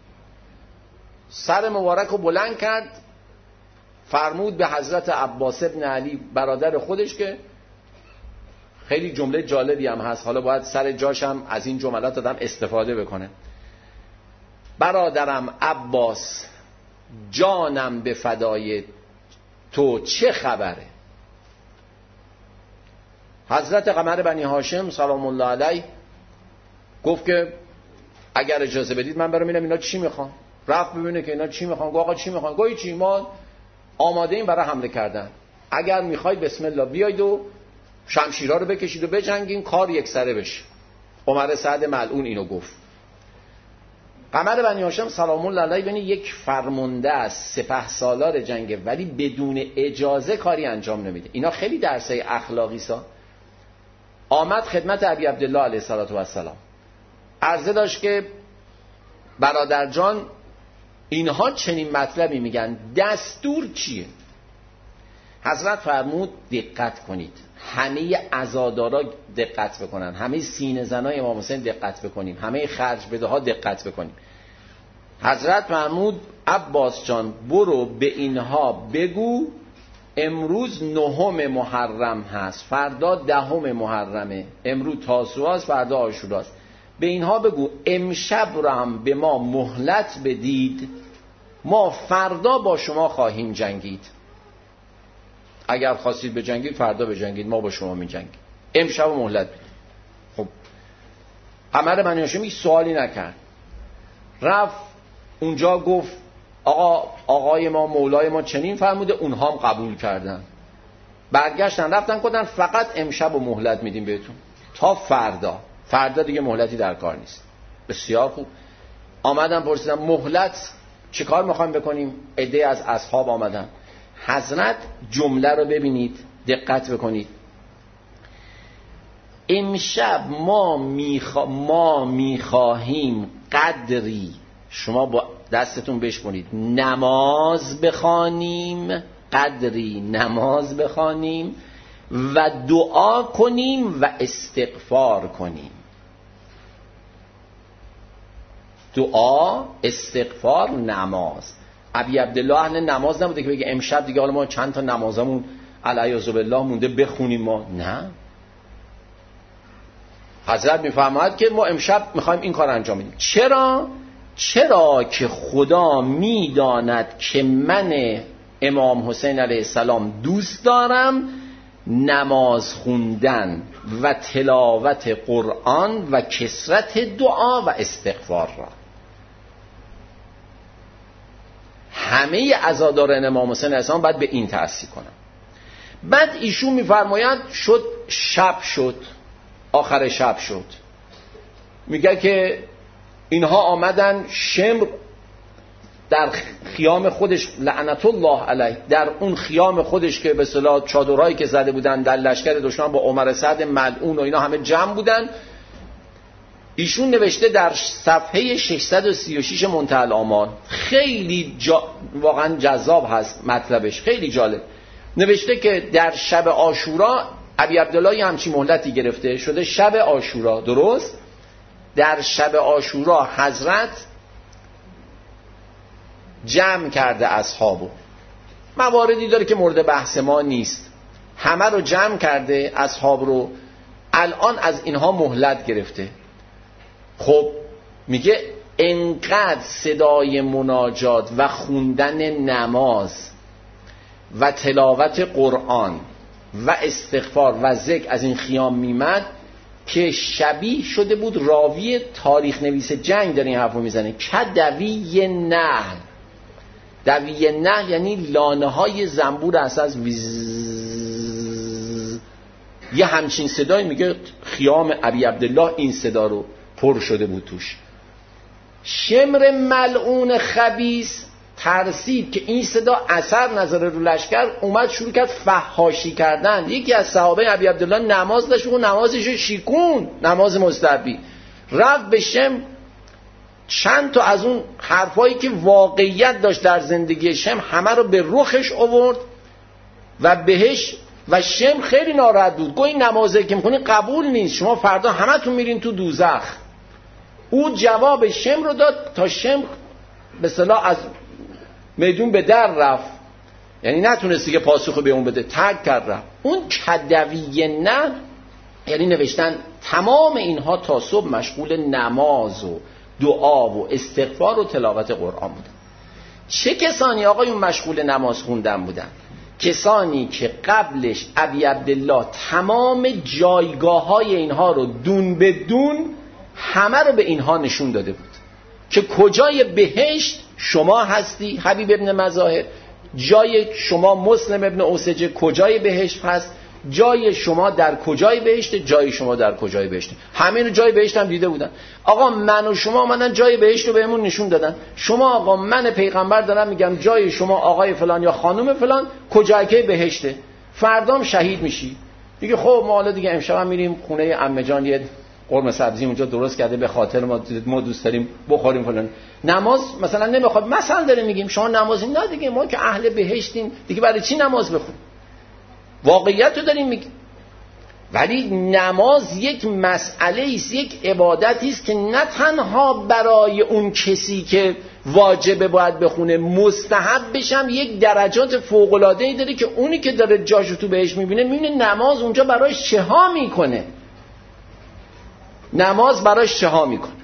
سر مبارک رو بلند کرد، فرمود به حضرت عباس ابن علی برادر خودش که خیلی جمله جالبی هم هست، حالا باید سر جاش هم از این جملات آدم استفاده بکنه. برادرم عباس، جانم به فدای تو، چه خبره؟ حضرت قمر بنی هاشم سلام الله علیه گفت که اگر اجازه بدید من برم ببینم اینا چی میخوان. رفت ببینه که اینا چی میخوان. گفت آقا چی میخوان؟ گویی چی؟ ما آماده ایم برای حمله کردن، اگر میخواید بسم الله بیاید و شمشیرها رو بکشید و بجنگین، کار یکسره بشه. عمر سعد ملعون اینو گفت. قمر بنی هاشم سلام الله علیه ببین یک فرمانده از سپهسالار جنگه، ولی بدون اجازه کاری انجام نمیده. اینا خیلی درسای اخلاقی سا. آمد خدمت ابی عبدالله علیه السلام، عرضه داشت که برادر جان اینها چنین مطلبی میگن، دستور چیه؟ حضرت فرمود دقت کنید، همه عزادارا دقت بکنن، همه سینه زنای امام حسین دقت بکنیم، همه خرج بده ها دقت بکنیم. حضرت فرمود عباس جان برو به اینها بگو امروز 9 محرم هست، فردا 10 محرمه، امروز تاسوعا است، فردا عاشورا است. به اینها بگو امشب رو هم به ما مهلت بدید، ما فردا با شما خواهیم جنگید. اگر خواستید بجنگید فردا بجنگید، ما با شما میجنگیم. امشب مهلت بدید. خب قمر بنی هاشم هیچ سوالی نکرد، رفت اونجا گفت آقای ما مولای ما چنین فرموده، اونها هم قبول کردن. برگشتن رفتن گفتن فقط امشب مهلت میدیم بهتون تا فردا دیگه مهلتی در کار نیست. بسیار خوب. آمدن پرسیدن مهلت چه کار میخوایم بکنیم؟ عده از اصحاب آمدن. حضرت جمله رو ببینید، دقت بکنید. امشب ما میخواهیم قدری، شما با دستتون بشکنید، نماز بخوانیم، قدری نماز بخوانیم و دعا کنیم و استغفار کنیم. دعا، استغفار، نماز. ابی عبدالله اهل نماز نبوده که بگه امشب دیگه حالا ما چند تا نمازمون علیه بالله مونده بخونیم ما. نه، حضرت میفرماید که ما امشب میخوایم این کار انجام بدیم. چرا که خدا میداند که من امام حسین علیه السلام دوست دارم نماز خوندن و تلاوت قرآن و کثرت دعا و استغفار را. همه عزاداران امام حسین علیه السلام باید به این تأسی کنن. بعد ایشون میفرماید شب شد، آخر شب شد، میگه که اینها آمدن، شمر در خیام خودش لعنت الله علیه، در اون خیام خودش که به اصطلاح چادرهایی که زده بودن در لشکر دشمن با عمر سعد ملعون و اینا همه جمع بودن. ایشون نوشته در صفحه 636 منتهی الآمال، خیلی واقعا جذاب هست مطلبش، خیلی جالب. نوشته که در شب عاشورا ابی عبدالله همچین مهلتی گرفته شده، شب عاشورا، درست در شب عاشورا حضرت جمع کرده اصحابو. مواردی داره که مورد بحث ما نیست، همه رو جمع کرده اصحاب رو، الان از اینها مهلت گرفته. خب میگه انقدر صدای مناجات و خوندن نماز و تلاوت قرآن و استغفار و ذکر از این خیام میمد که شبیه شده بود راوی تاریخ نویس جنگ داره این حرف رو میزنه، کدوی نحل. دوی نحل یعنی لانه های زنبور از یه همچین صدایی میگه خیام ابی عبدالله این صدا رو پر شده بود توش. شمر ملعون خبیث ترسید که این صدا اثر نذاره رو لشکر، اومد شروع کرد فحاشی کردن. یکی از صحابه ابی عبدالله نماز داشت و نمازش شیکون، نماز مستحبی، رفت به شمر چند تا از اون حرفایی که واقعیت داشت در زندگی شمر همه رو به رخش آورد و بهش، و شمر خیلی ناراحت بود. گویا این نمازی که میکنی قبول نیست، شما فردا همتون میرین تو دوزخ. او جواب شمر رو داد تا شمر به اصطلاح از میدون به در رفت، یعنی نتونستی که پاسخ به اون بده، ترک کرد رفت. اون کدویه نه، یعنی نوشتن تمام اینها تا صبح مشغول نماز و دعا و استغفار و تلاوت قرآن بودن. چه کسانی آقایون مشغول نماز خوندن بودن؟ کسانی که قبلش ابی عبدالله تمام جایگاه های اینها رو دون به دون همه رو به اینها نشون داده بود که کجای بهشت شما هستی حبیب ابن مظاهر، جای شما مسلم ابن اوسجه کجای بهشت هست، جای شما در کجای بهشت، جای شما در کجای بهشت. همین رو جای بهشت هم دیده بودن. آقا من و شما اومدن جای بهشت رو بهمون نشون دادن. شما آقا من پیغمبر دارم میگم جای شما آقای فلان یا خانم فلان کجای بهشته، فردام شهید میشی. دیگه خب ما حالا دیگه امشب هم میریم خونه عمه جان، یه قرمه سبزی اونجا درست کرده به خاطر ما دوست داریم بخوریم فلان. نماز مثلا نمیخواد، مثلا داره میگیم شما نمازی نه دیگه، ما که اهل بهشتیم دیگه برای چی نماز بخونیم؟ واقعیت رو داریم میگیم. ولی نماز یک مسئله است، یک عبادتی است که نه تنها برای اون کسی که واجبه باید بخونه، مستحب بشم یک درجات فوق‌العاده‌ای داره که اونی که داره جاشو تو بهش میبینه نماز اونجا براش چه ها میکنه. نماز براش چه ها میکنه.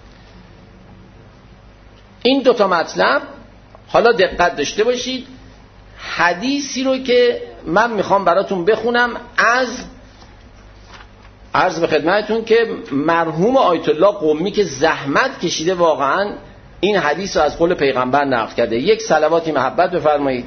این دوتا مطلب حالا دقت داشته باشید. حدیثی رو که من میخوام براتون بخونم از عرض به خدمتتون که مرحوم آیت الله قمی که زحمت کشیده واقعا این حدیث رو از قول پیغمبر نقل کرده. یک صلواتی محبت بفرمایید.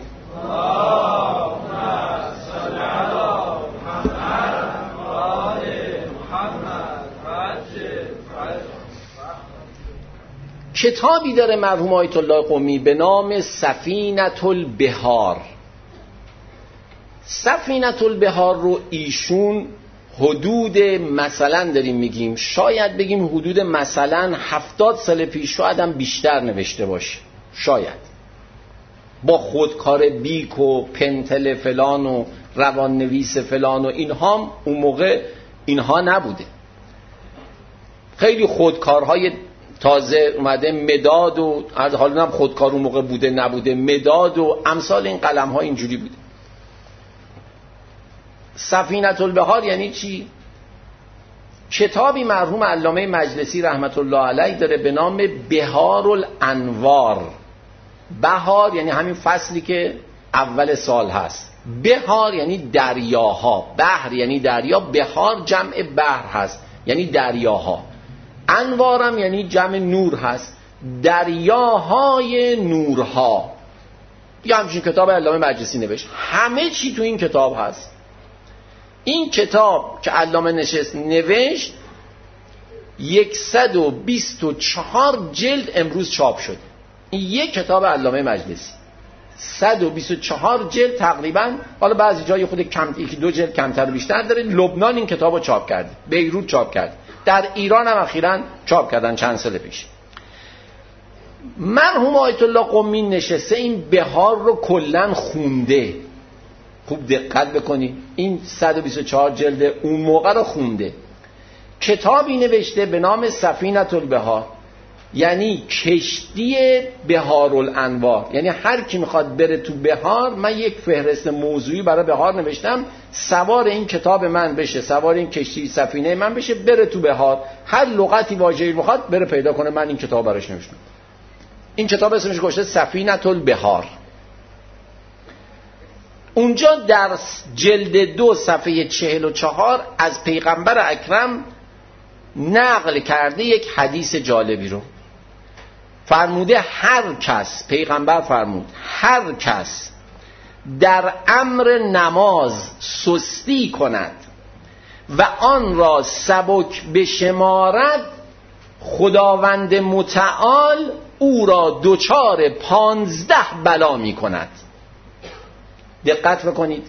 کتابی داره مرحوم آیت الله قمی به نام سفینة البحار. سفینة البحار رو ایشون حدود مثلا داریم میگیم شاید بگیم حدود مثلا 70 سال پیش، شاید هم بیشتر نوشته باشه، شاید با خودکار بیک و پنتل فلان و روان نویس فلان و اینها اون موقع اینها نبوده. خیلی خودکارهای تازه اومده، مداد و حالا هم خودکار اون موقع بوده نبوده، مداد و امثال این قلم ها اینجوری بوده. سفینة البحار یعنی چی؟ کتابی مرحوم علامه مجلسی رحمت الله علیه داره به نام بحار الانوار. بهار یعنی همین فصلی که اول سال هست، بحار یعنی دریاها، بحر یعنی دریا، بحار جمع بحر هست یعنی دریاها، انوارم یعنی جمع نور هست، دریاهای نورها. یه همچین کتاب علامه مجلسی نوشت، همه چی تو این کتاب هست. این کتاب که علامه نشست نوشت 124 جلد امروز چاپ شد. این یک کتاب علامه مجلسی 124 جلد تقریبا، حالا بعضی جای خود کم، یکی دو جلد کمتر و بیشتر داره. لبنان این کتابو چاپ کرده، بیروت چاپ کرد، در ایران هم اخیراً چاپ کردن چند سال پیش. مرحوم آیت الله قمی نشسته این بحار رو کلاً خونده. خوب دقت بکنید، این 124 جلد اون موقع رو خونده. کتابی نوشته به نام سفینة البحار، یعنی کشتی بحار الانوار. یعنی هر کی میخواد بره تو بحار، من یک فهرست موضوعی برای بحار نوشتم، سوار این کتاب من بشه، سوار این کشتی سفینه من بشه، بره تو بحار، هر لغتی واژه‌ای بخواد بره پیدا کنه. من این کتاب براش نوشتم. این کتاب اسمش گذاشته سفینة البحار. اونجا در جلد 2 صفحه 44 از پیغمبر اکرم نقل کرده یک حدیث جالبی رو. فرموده هر کس، پیغمبر فرمود هر کس در امر نماز سستی کند و آن را سبک بشمارد، خداوند متعال او را دچار 15 بلا می کند. دقت بکنید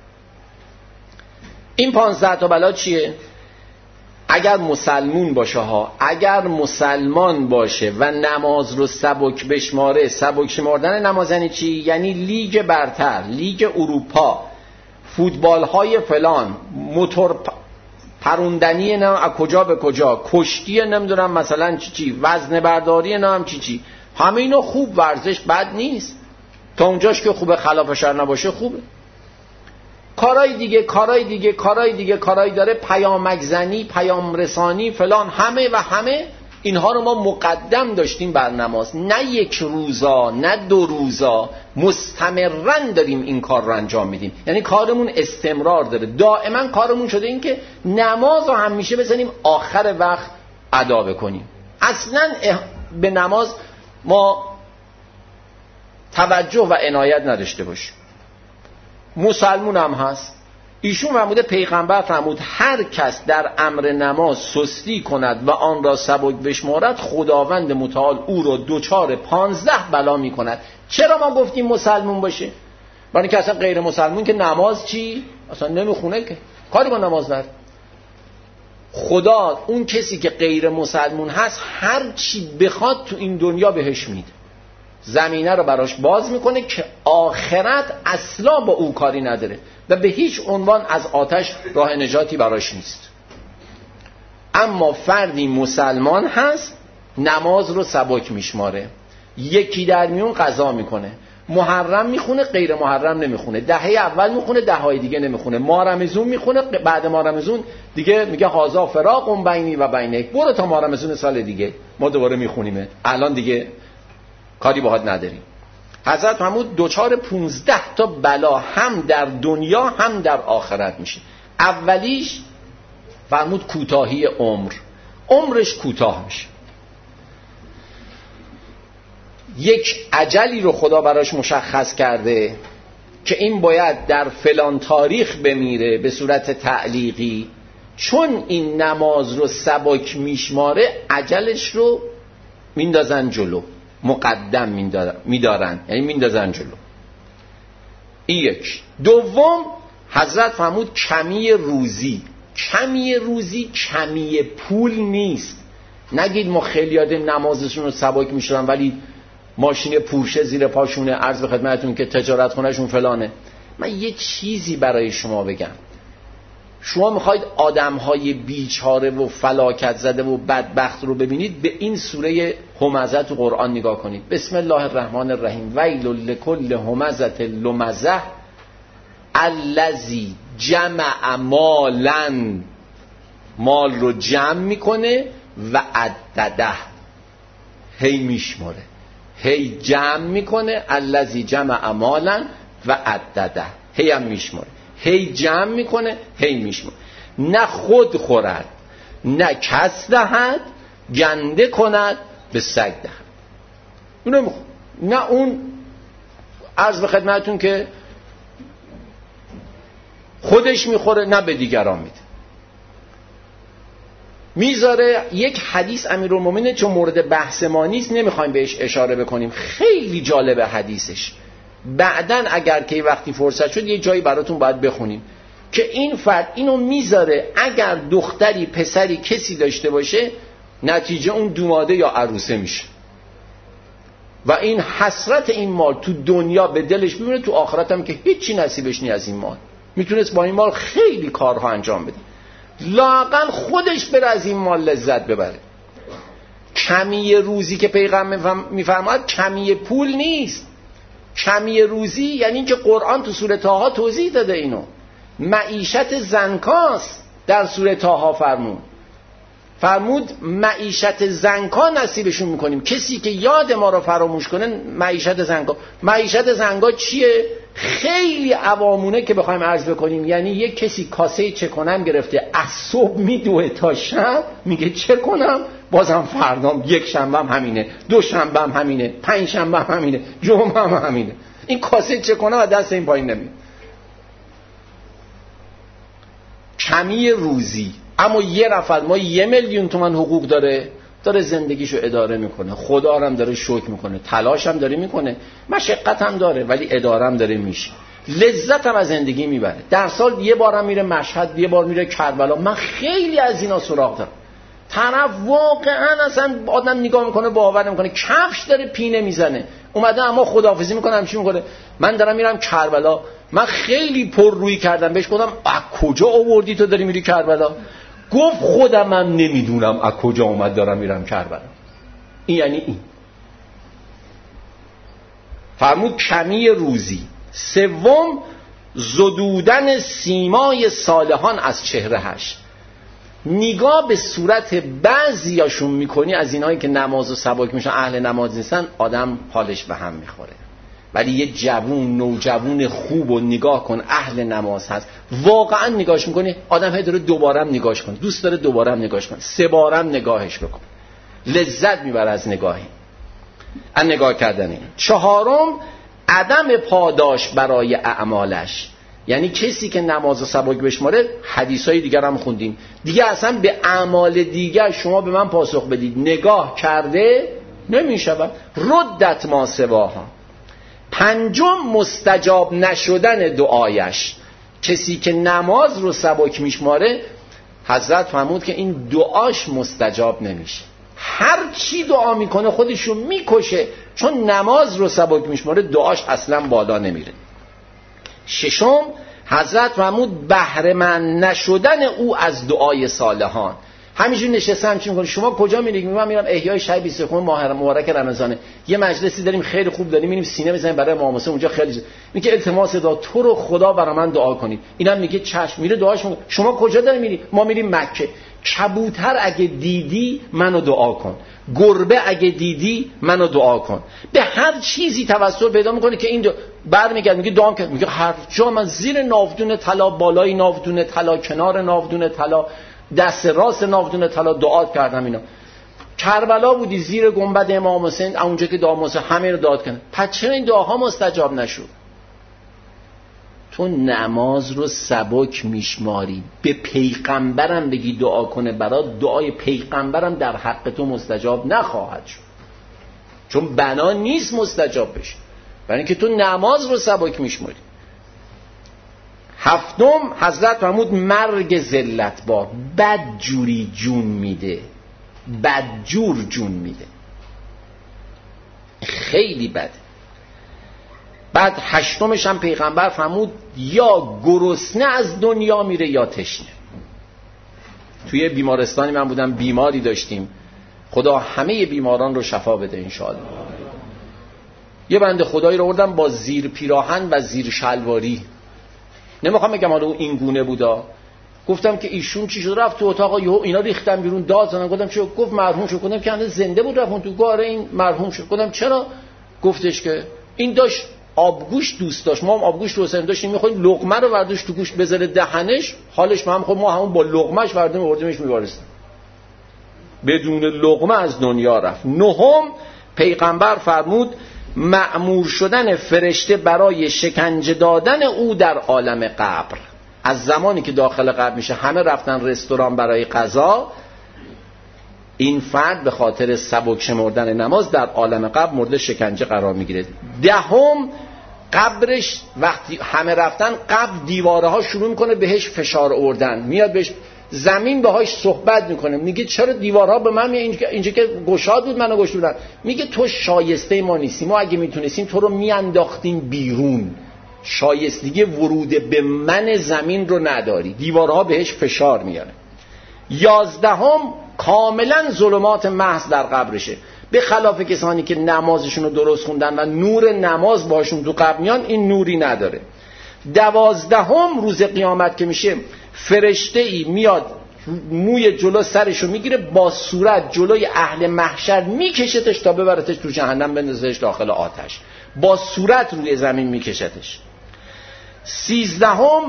این 15 تا بلا چیه؟ اگر مسلمون باشه ها، اگر مسلمان باشه و نماز رو سبک بشماره. سبک شمردن نماز یعنی چی؟ یعنی لیگ برتر، لیگ اروپا، فوتبال های فلان، موتور پروندنی نه از کجا به کجا، کشتی نمیدونم مثلا چی، وزن برداری نه هم چی، همه اینا خوب، ورزش بد نیست تا اونجاش که خوبه، خلاف شر نباشه خوبه. کارهای دیگه داره، پیامک زنی، پیام رسانی فلان، همه اینها رو ما مقدم داشتیم بر نماز. نه یک روزا، نه 2 روزا، مستمرن داریم این کار رو انجام میدیم. یعنی کارمون استمرار داره، دائما کارمون شده این که نماز رو همیشه بزنیم آخر وقت ادا بکنیم. اصلا به نماز ما توجه و عنایت نداشته باشیم. مسلمون هم هست، ایشون فرموده، پیغمبر فرمود هر کس در امر نماز سستی کند و آن را سبک بشمارد، خداوند متعال او را دچار 15 بلا می کند. چرا ما گفتیم مسلمون باشه؟ برای اینکه اصلا غیر مسلمون که نماز چی؟ اصلا نمیخونه، که کاری با نماز نداره. خدا اون کسی که غیر مسلمون هست هر چی بخواد تو این دنیا بهش میده، زمینه رو براش باز میکنه که آخرت اصلا با او کاری نداره و به هیچ عنوان از آتش راه نجاتی براش نیست. اما فردی مسلمان هست نماز رو سبک میشماره، یکی در میون قضا میکنه، محرم میخونه، غیر محرم نمیخونه، دهه اول میخونه، دههای دیگه نمیخونه، ماه رمضان میخونه، بعد ماه رمضان دیگه میگه هازا فراق بینی و بینک، برو تا ماه رمضان سال دیگه ما دوباره میخونیم، الان دیگه کاری باهات نداریم. حضرت محمود دوچار 15 تا بلا هم در دنیا هم در آخرت میشه. اولیش فرمود کوتاهی عمرش کوتاه میشه. یک اجلی رو خدا براش مشخص کرده که این باید در فلان تاریخ بمیره به صورت تعلیقی، چون این نماز رو سبک میشماره اجلش رو میندازن جلو، مقدم میدارن، یعنی میندازن جلو. این یک. دوم حضرت فرمود کمی روزی کمی پول نیست. نگید ما خیلی یاد نمازشون رو سبک میشورن ولی ماشین پورشه زیر پاشونه، عرض به خدمتتون که تجارت خونهشون فلانه. من یه چیزی برای شما بگم، شما میخواید آدمهای بیچاره و فلاکت زده و بدبخت رو ببینید، به این سوره همزه تو قرآن نگاه کنید. بسم الله الرحمن الرحیم. ویل لکل همزه لمزه الذی جمع مالا، مال رو جمع میکنه و عدده، هی میشماره، هی جمع میکنه، الذی جمع مالا و عدده، هی هم میشماره، هی جمع میکنه، هی میشماره. نه خود خورد نه کس دهد، گنده کند به سگ دهد. نه اون عرض به خدمتتون که خودش میخوره نه به دیگران میده، میذاره. یک حدیث امیرالمومنین چون مورد بحث ما نیست نمیخوایم بهش اشاره بکنیم، خیلی جالبه حدیثش، بعدن اگر که وقتی فرصت شد یه جایی براتون باید بخونیم که این فرد اینو میذاره اگر دختری پسری کسی داشته باشه نتیجه اون دوماده یا عروسه میشه و این حسرت این مال تو دنیا به دلش میمونه، تو آخرت هم که هیچی نصیبش نی از این مال، میتونست با این مال خیلی کارها انجام بده، لااقل خودش بره از این مال لذت ببره. کمی روزی که پیغمبر میفرماد کمی پول نیست، کمی روزی یعنی این که قرآن تو سوره طه توضیح داده اینو، معیشت زنکاست. در سوره طه فرمود معیشت زنکا نصیبشون میکنیم، کسی که یاد ما رو فراموش کنه معیشت زنکا. معیشت زنکا چیه؟ خیلی عوامونه که بخوایم عرض بکنیم، یعنی یک کسی کاسه چه کنم گرفته، از صبح میدوه تا شب میگه چه کنم، بازم فردام، یک شنبه هم همینه، دو شنبه هم همینه، پنج شنبه هم همینه، جمعه هم همینه، این کاسه چه کنم و دست این پایین نمیاد. کمی روزی، اما یه نفر ما 1 میلیون تومان حقوق داره زندگیشو اداره میکنه، خدا هم داره شکر میکنه، تلاش هم داره میکنه، مشقت هم داره، ولی اداره هم داره میشه، لذت هم از زندگی میبره. در سال 1 بارم میره مشهد، 1 بار میره کربلا. من خیلی از اینا سراغ دارم. طرف واقعا اصلا آدم نگاه میکنه باور نمیکنه، کفش داره پینه میزنه، اومده اما خداحافظی میکنه، همچی میکنه من دارم میرم کربلا. من خیلی پر روی کردم بهش، گفتم از کجا آوردی تو داری میری کربلا؟ گفت خودم هم نمیدونم از کجا اومد دارم میرم کربلا. این یعنی این فرمود کمی روزی. 3 زدودن سیمای صالحان از چهرهش. نگاه به صورت بعضیاشون میکنی از اینایی که نماز و سبک میشن، اهل نماز نیستن، آدم حالش به هم میخوره. ولی یه جوون نوجوون خوب و نگاه کن اهل نماز هست، واقعا نگاهش میکنی آدم هی داره دوباره هم نگاهش کن، دوست داره دوباره هم نگاهش کن، 3 بارم نگاهش بکن، لذت میبره از نگاهی، از نگاه کردن. 4 عدم پاداش برای اعمالش. یعنی کسی که نماز و سبک بشماره، حدیثای دیگر هم خوندیم دیگه، اصلا به اعمال دیگر شما به من پاسخ بدید نگاه کرده نمیشود. ردت ما سواها. 5 مستجاب نشدن دعایش. کسی که نماز رو سبک میشماره، حضرت فرمود که این دعاش مستجاب نمیشه، هر چی دعا میکنه خودشو میکشه، چون نماز رو سبک میشماره دعاش اصلا بالا نمیره. 6 حضرت فرمود بهره مند نشدن او از دعای صالحان. همینجوری نشستم چی میکنه؟ شما کجا میرید؟ من میرم احیای شب 29 ماه مبارک رمضانه، یه مجلسی داریم خیلی خوب داریم، میریم سینه بزنیم برای امام حسین، اونجا خیلی میگه التماس دعا، تو رو خدا برای من دعا کنید. اینم میگه چشم، میره دعاش میکنه. شما کجا دارید میری؟ ما میریم مکه. کبوتر اگه دیدی منو دعا کن، گربه اگه دیدی منو دعا کن. به هر چیزی توسل پیدا میکنه که این برمیگرد میگه دعا کن، میگه هر جا من زیر ناودون طلا، بالای ناودون طلا، کنار ناودون طلا، دست راست ناودون طلا دعا کردم. اینا کربلا بودی، زیر گنبد امام حسین، اونجا که دعا موسی همه رو داد کنه. پس چرا این دعاها مستجاب نشد؟ تو نماز رو سبک میشماری، به پیغمبرم بگی دعا کنه برات، دعای پیغمبرم در حق تو مستجاب نخواهد شد، چون بنا نیست مستجاب بشه، برای اینکه تو نماز رو سبک میشماری. 7 حضرت فرمود مرگ ذلت بار. بد جوری جون میده، بد جور جون میده، خیلی بده. بعد 8 هم پیغمبر فرمود یا گرسنه از دنیا میره یا تشنه. توی بیمارستانی من بودم، بیماری داشتیم، خدا همه بیماران رو شفا بده انشاءالله. یه بنده خدایی رو آوردم با زیر پیراهن و زیر شلواری، نمیخوام بگم حالا این گونه بودا. گفتم که ایشون چی شد؟ رفت تو اتاق، اینا ریختن بیرون، داد زدن. گفتم چه؟ گفت مرحوم شد. گفتم که هنوز زنده بود، رفتون تو گاره این مرحوم شد. گفتم چرا؟ گفتش که این داشت آبگوشت دوست داشت، ما هم آبگوشت رو حسین داشتیم می‌خوایم، لقمه رو برداشت تو گوشت بذاره دهنش، حالش ما هم خب ما همون با لقمهش بردیم آوردیمش میوارستیم، بدون لقمه از دنیا رفت. 9 پیغمبر فرمود مأمور شدن فرشته برای شکنجه دادن او در عالم قبر. از زمانی که داخل قبر میشه همه رفتن رستوران برای غذا، این فرد به خاطر سبک شمردن نماز در عالم قبر مورد شکنجه قرار میگیره. 10 قبرش وقتی همه رفتن، قبر دیواره ها شروع میکنه بهش فشار آوردن، میاد بهش زمین باهاش صحبت میکنه، میگه چرا دیوارها به من اینجا که گشاد بود منو گشود بودن، میگه تو شایسته ما نیستی، ما اگه میتونستیم تو رو میانداختیم بیرون، شایستگی ورود به من زمین رو نداری. دیوارها بهش فشار میاره. 11 کاملا ظلمات محض در قبرشه، به خلاف کسانی که نمازشون رو درست خوندن و نور نماز باشون تو قبر میان، این نوری نداره. 12 روز قیامت که میشه، فرشته ای میاد موی جلو سرشو میگیره، با صورت جلوی اهل محشر میکشتش تا ببرتش تو جهنم بندازش داخل آتش، با صورت روی زمین میکشتش. 13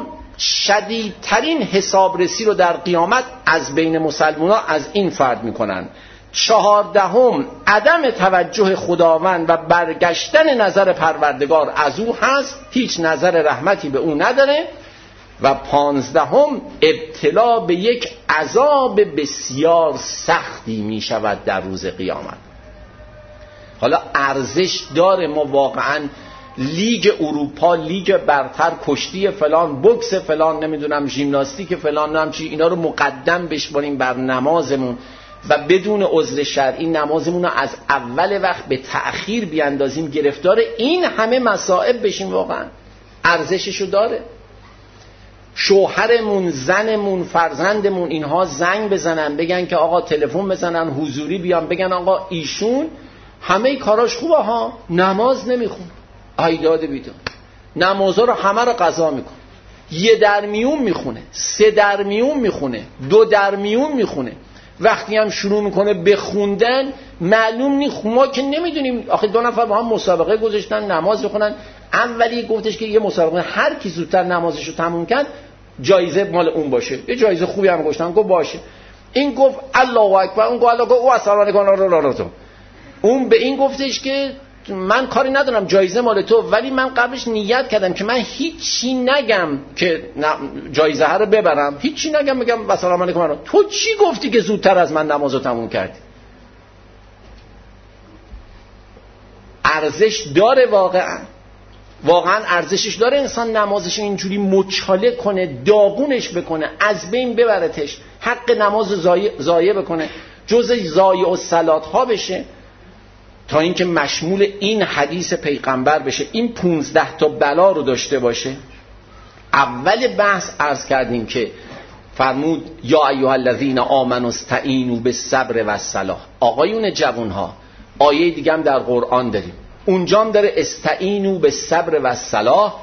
شدیدترین حسابرسی رو در قیامت از بین مسلمان‌ها از این فرد میکنن. 14 عدم توجه خداوند و برگشتن نظر پروردگار از او هست، هیچ نظر رحمتی به او نداره. و 15 ابتلا به یک عذاب بسیار سختی می شود در روز قیامت. حالا ارزش داره ما واقعا لیگ اروپا، لیگ برتر، کشتی فلان، بوکس فلان، نمیدونم ژیمناستیک فلان، نمیدونم چی، اینا رو مقدم بشماریم بر نمازمون و بدون عذر شرعی نمازمون رو از اول وقت به تأخیر بیاندازیم، گرفتار این همه مصائب بشیم؟ واقعا ارزششو داره؟ شوهرمون، زنمون، فرزندمون اینها زنگ بزنن بگن که آقا تلفن بزنن حضوری بیان بگن آقا ایشون همه کاراش خوبه ها، نماز نمیخون، ایداد بیداد، نمازها رو همه رو قضا میکن، 1 درمیون میخونه، 3 درمیون میخونه، 2 درمیون میخونه، وقتی هم شروع میکنه بخوندن معلوم نیست. ما که نمیدونیم، آخه 2 نفر با هم مسابقه گذاشتن نماز بخونن، اولی گفتش که یه مسابقه هر کی زودتر نمازشو تموم کرد جایزه مال اون باشه، یه جایزه خوبی هم گذاشتن، گفت باشه. این گفت الله اکبر، اون گفت الله گفت و سلام علیکم. اون به این گفتش که من کاری ندارم، جایزه مال تو، ولی من قبلش نیت کردم که من هیچی نگم که جایزه ها رو ببرم، هیچی نگم، بگم و سلام علیکم. تو چی گفتی که زودتر از من نمازو تموم کردی؟ ارزش داره واقعا ارزشش داره انسان نمازش اینجوری مچاله کنه، داغونش بکنه، از بین ببرتش، حق نماز ضایع بکنه، جز ضایع الصلات ها بشه، تا اینکه مشمول این حدیث پیغمبر بشه، این 15 تا بلا رو داشته باشه. اول بحث عرض کردیم که فرمود یا ایها الذین آمنوا استعینوا بالصبر والصلاة. آقایون جوانها، آیه دیگه هم در قرآن داریم، اونجا هم داره استعینوا بالصبر والصلاة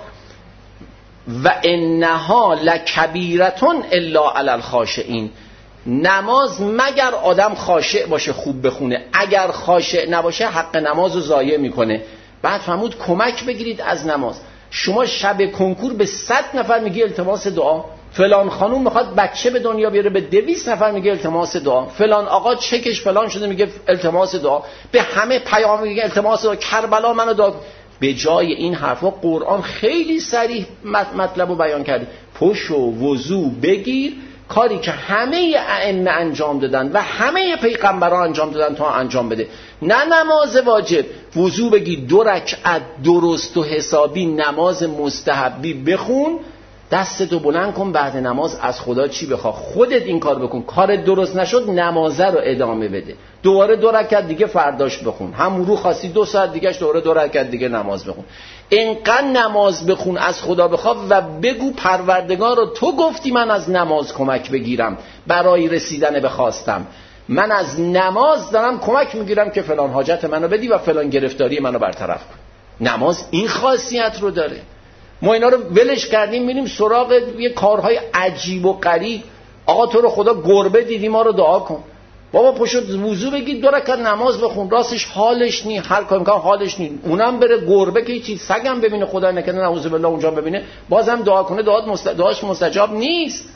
و انها لکبیرة الا علی الخاشعین. نماز مگر آدم خاشع باشه خوب بخونه، اگر خاشع نباشه حق نماز رو ضایع میکنه. بعد فرمود کمک بگیرید از نماز. شما شب کنکور به 100 نفر میگی التماس دعا، فلان خانوم میخواد بچه به دنیا بیاره به 200 نفر میگه التماس دعا، فلان آقا چکش فلان شده میگه التماس دعا، به همه پیام میگه التماس دعا، کربلا منو دعا. به جای این حرفا قرآن خیلی صریح مطلب رو بیان کرده، پشت و وضو بگیر، کاری که همه ائمه انجام دادن و همه پیغمبران انجام دادن تا انجام بده. نه نماز واجب، وضو بگی 2 رکعت درست و حسابی نماز مستحبی بخون، دستتو بلند کن، بعد نماز از خدا چی بخواه، خودت این کار بکن. کارت درست نشد نمازه رو ادامه بده، دوباره 2 رکعت دیگه فرداش بخون، همون رو خواستی 2 ساعت دیگهش دوباره 2 رکعت دیگه نماز بخون. اینقدر نماز بخون، از خدا بخواه و بگو پروردگار رو تو گفتی من از نماز کمک بگیرم برای رسیدن به خواستم، من از نماز دارم کمک میگیرم که فلان حاجت منو بدی و فلان گرفتاری منو برطرف کن. نماز این خاصیت رو داره. ما اینا رو ولش کردیم میریم سراغ یه کارهای عجیب و غریب. آقا تو رو خدا گربه دیدی ما رو دعا کن، بابا پشت وضو بگید 2 رکعت نماز بخون، راستش حالش نی، هر کار حالش نی، اونم بره گربه که چیز سگم ببینه خدا نکنه نعوذ بالله اونجا ببینه بازم دعا کنه، دعاش مستجاب نیست.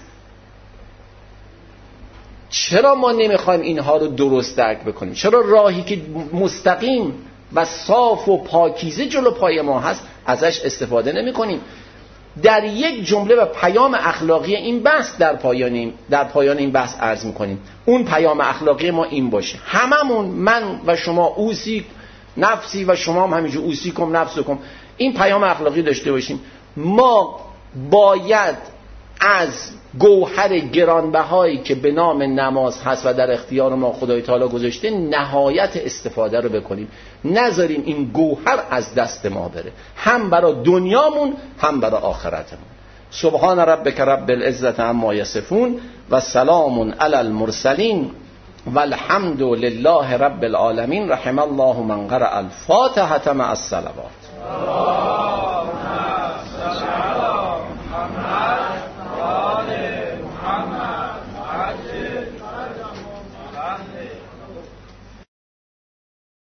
چرا ما نمیخوایم اینها رو درست درک بکنیم؟ چرا راهی که مستقیم و صاف و پاکیزه جلو پای ما هست ازش استفاده نمی کنیم؟ در یک جمله و پیام اخلاقی این بحث در پایان این بحث عرض میکنیم. اون پیام اخلاقی ما این باشه، هممون، من و شما، اوسی نفسی و شما هم همینجور اوسی کم نفسکم، این پیام اخلاقی داشته باشیم. ما باید از گوهر گرانبهایی که به نام نماز هست و در اختیار ما خدای تعالی گذاشته نهایت استفاده رو بکنیم، نذاریم این گوهر از دست ما بره، هم برای دنیامون هم برای آخرتمون. سبحان ربک رب العزة عما یصفون و سلام علی المرسلین والحمد لله رب العالمین. رحم الله من قرأ الفاتحة مع الصلوات.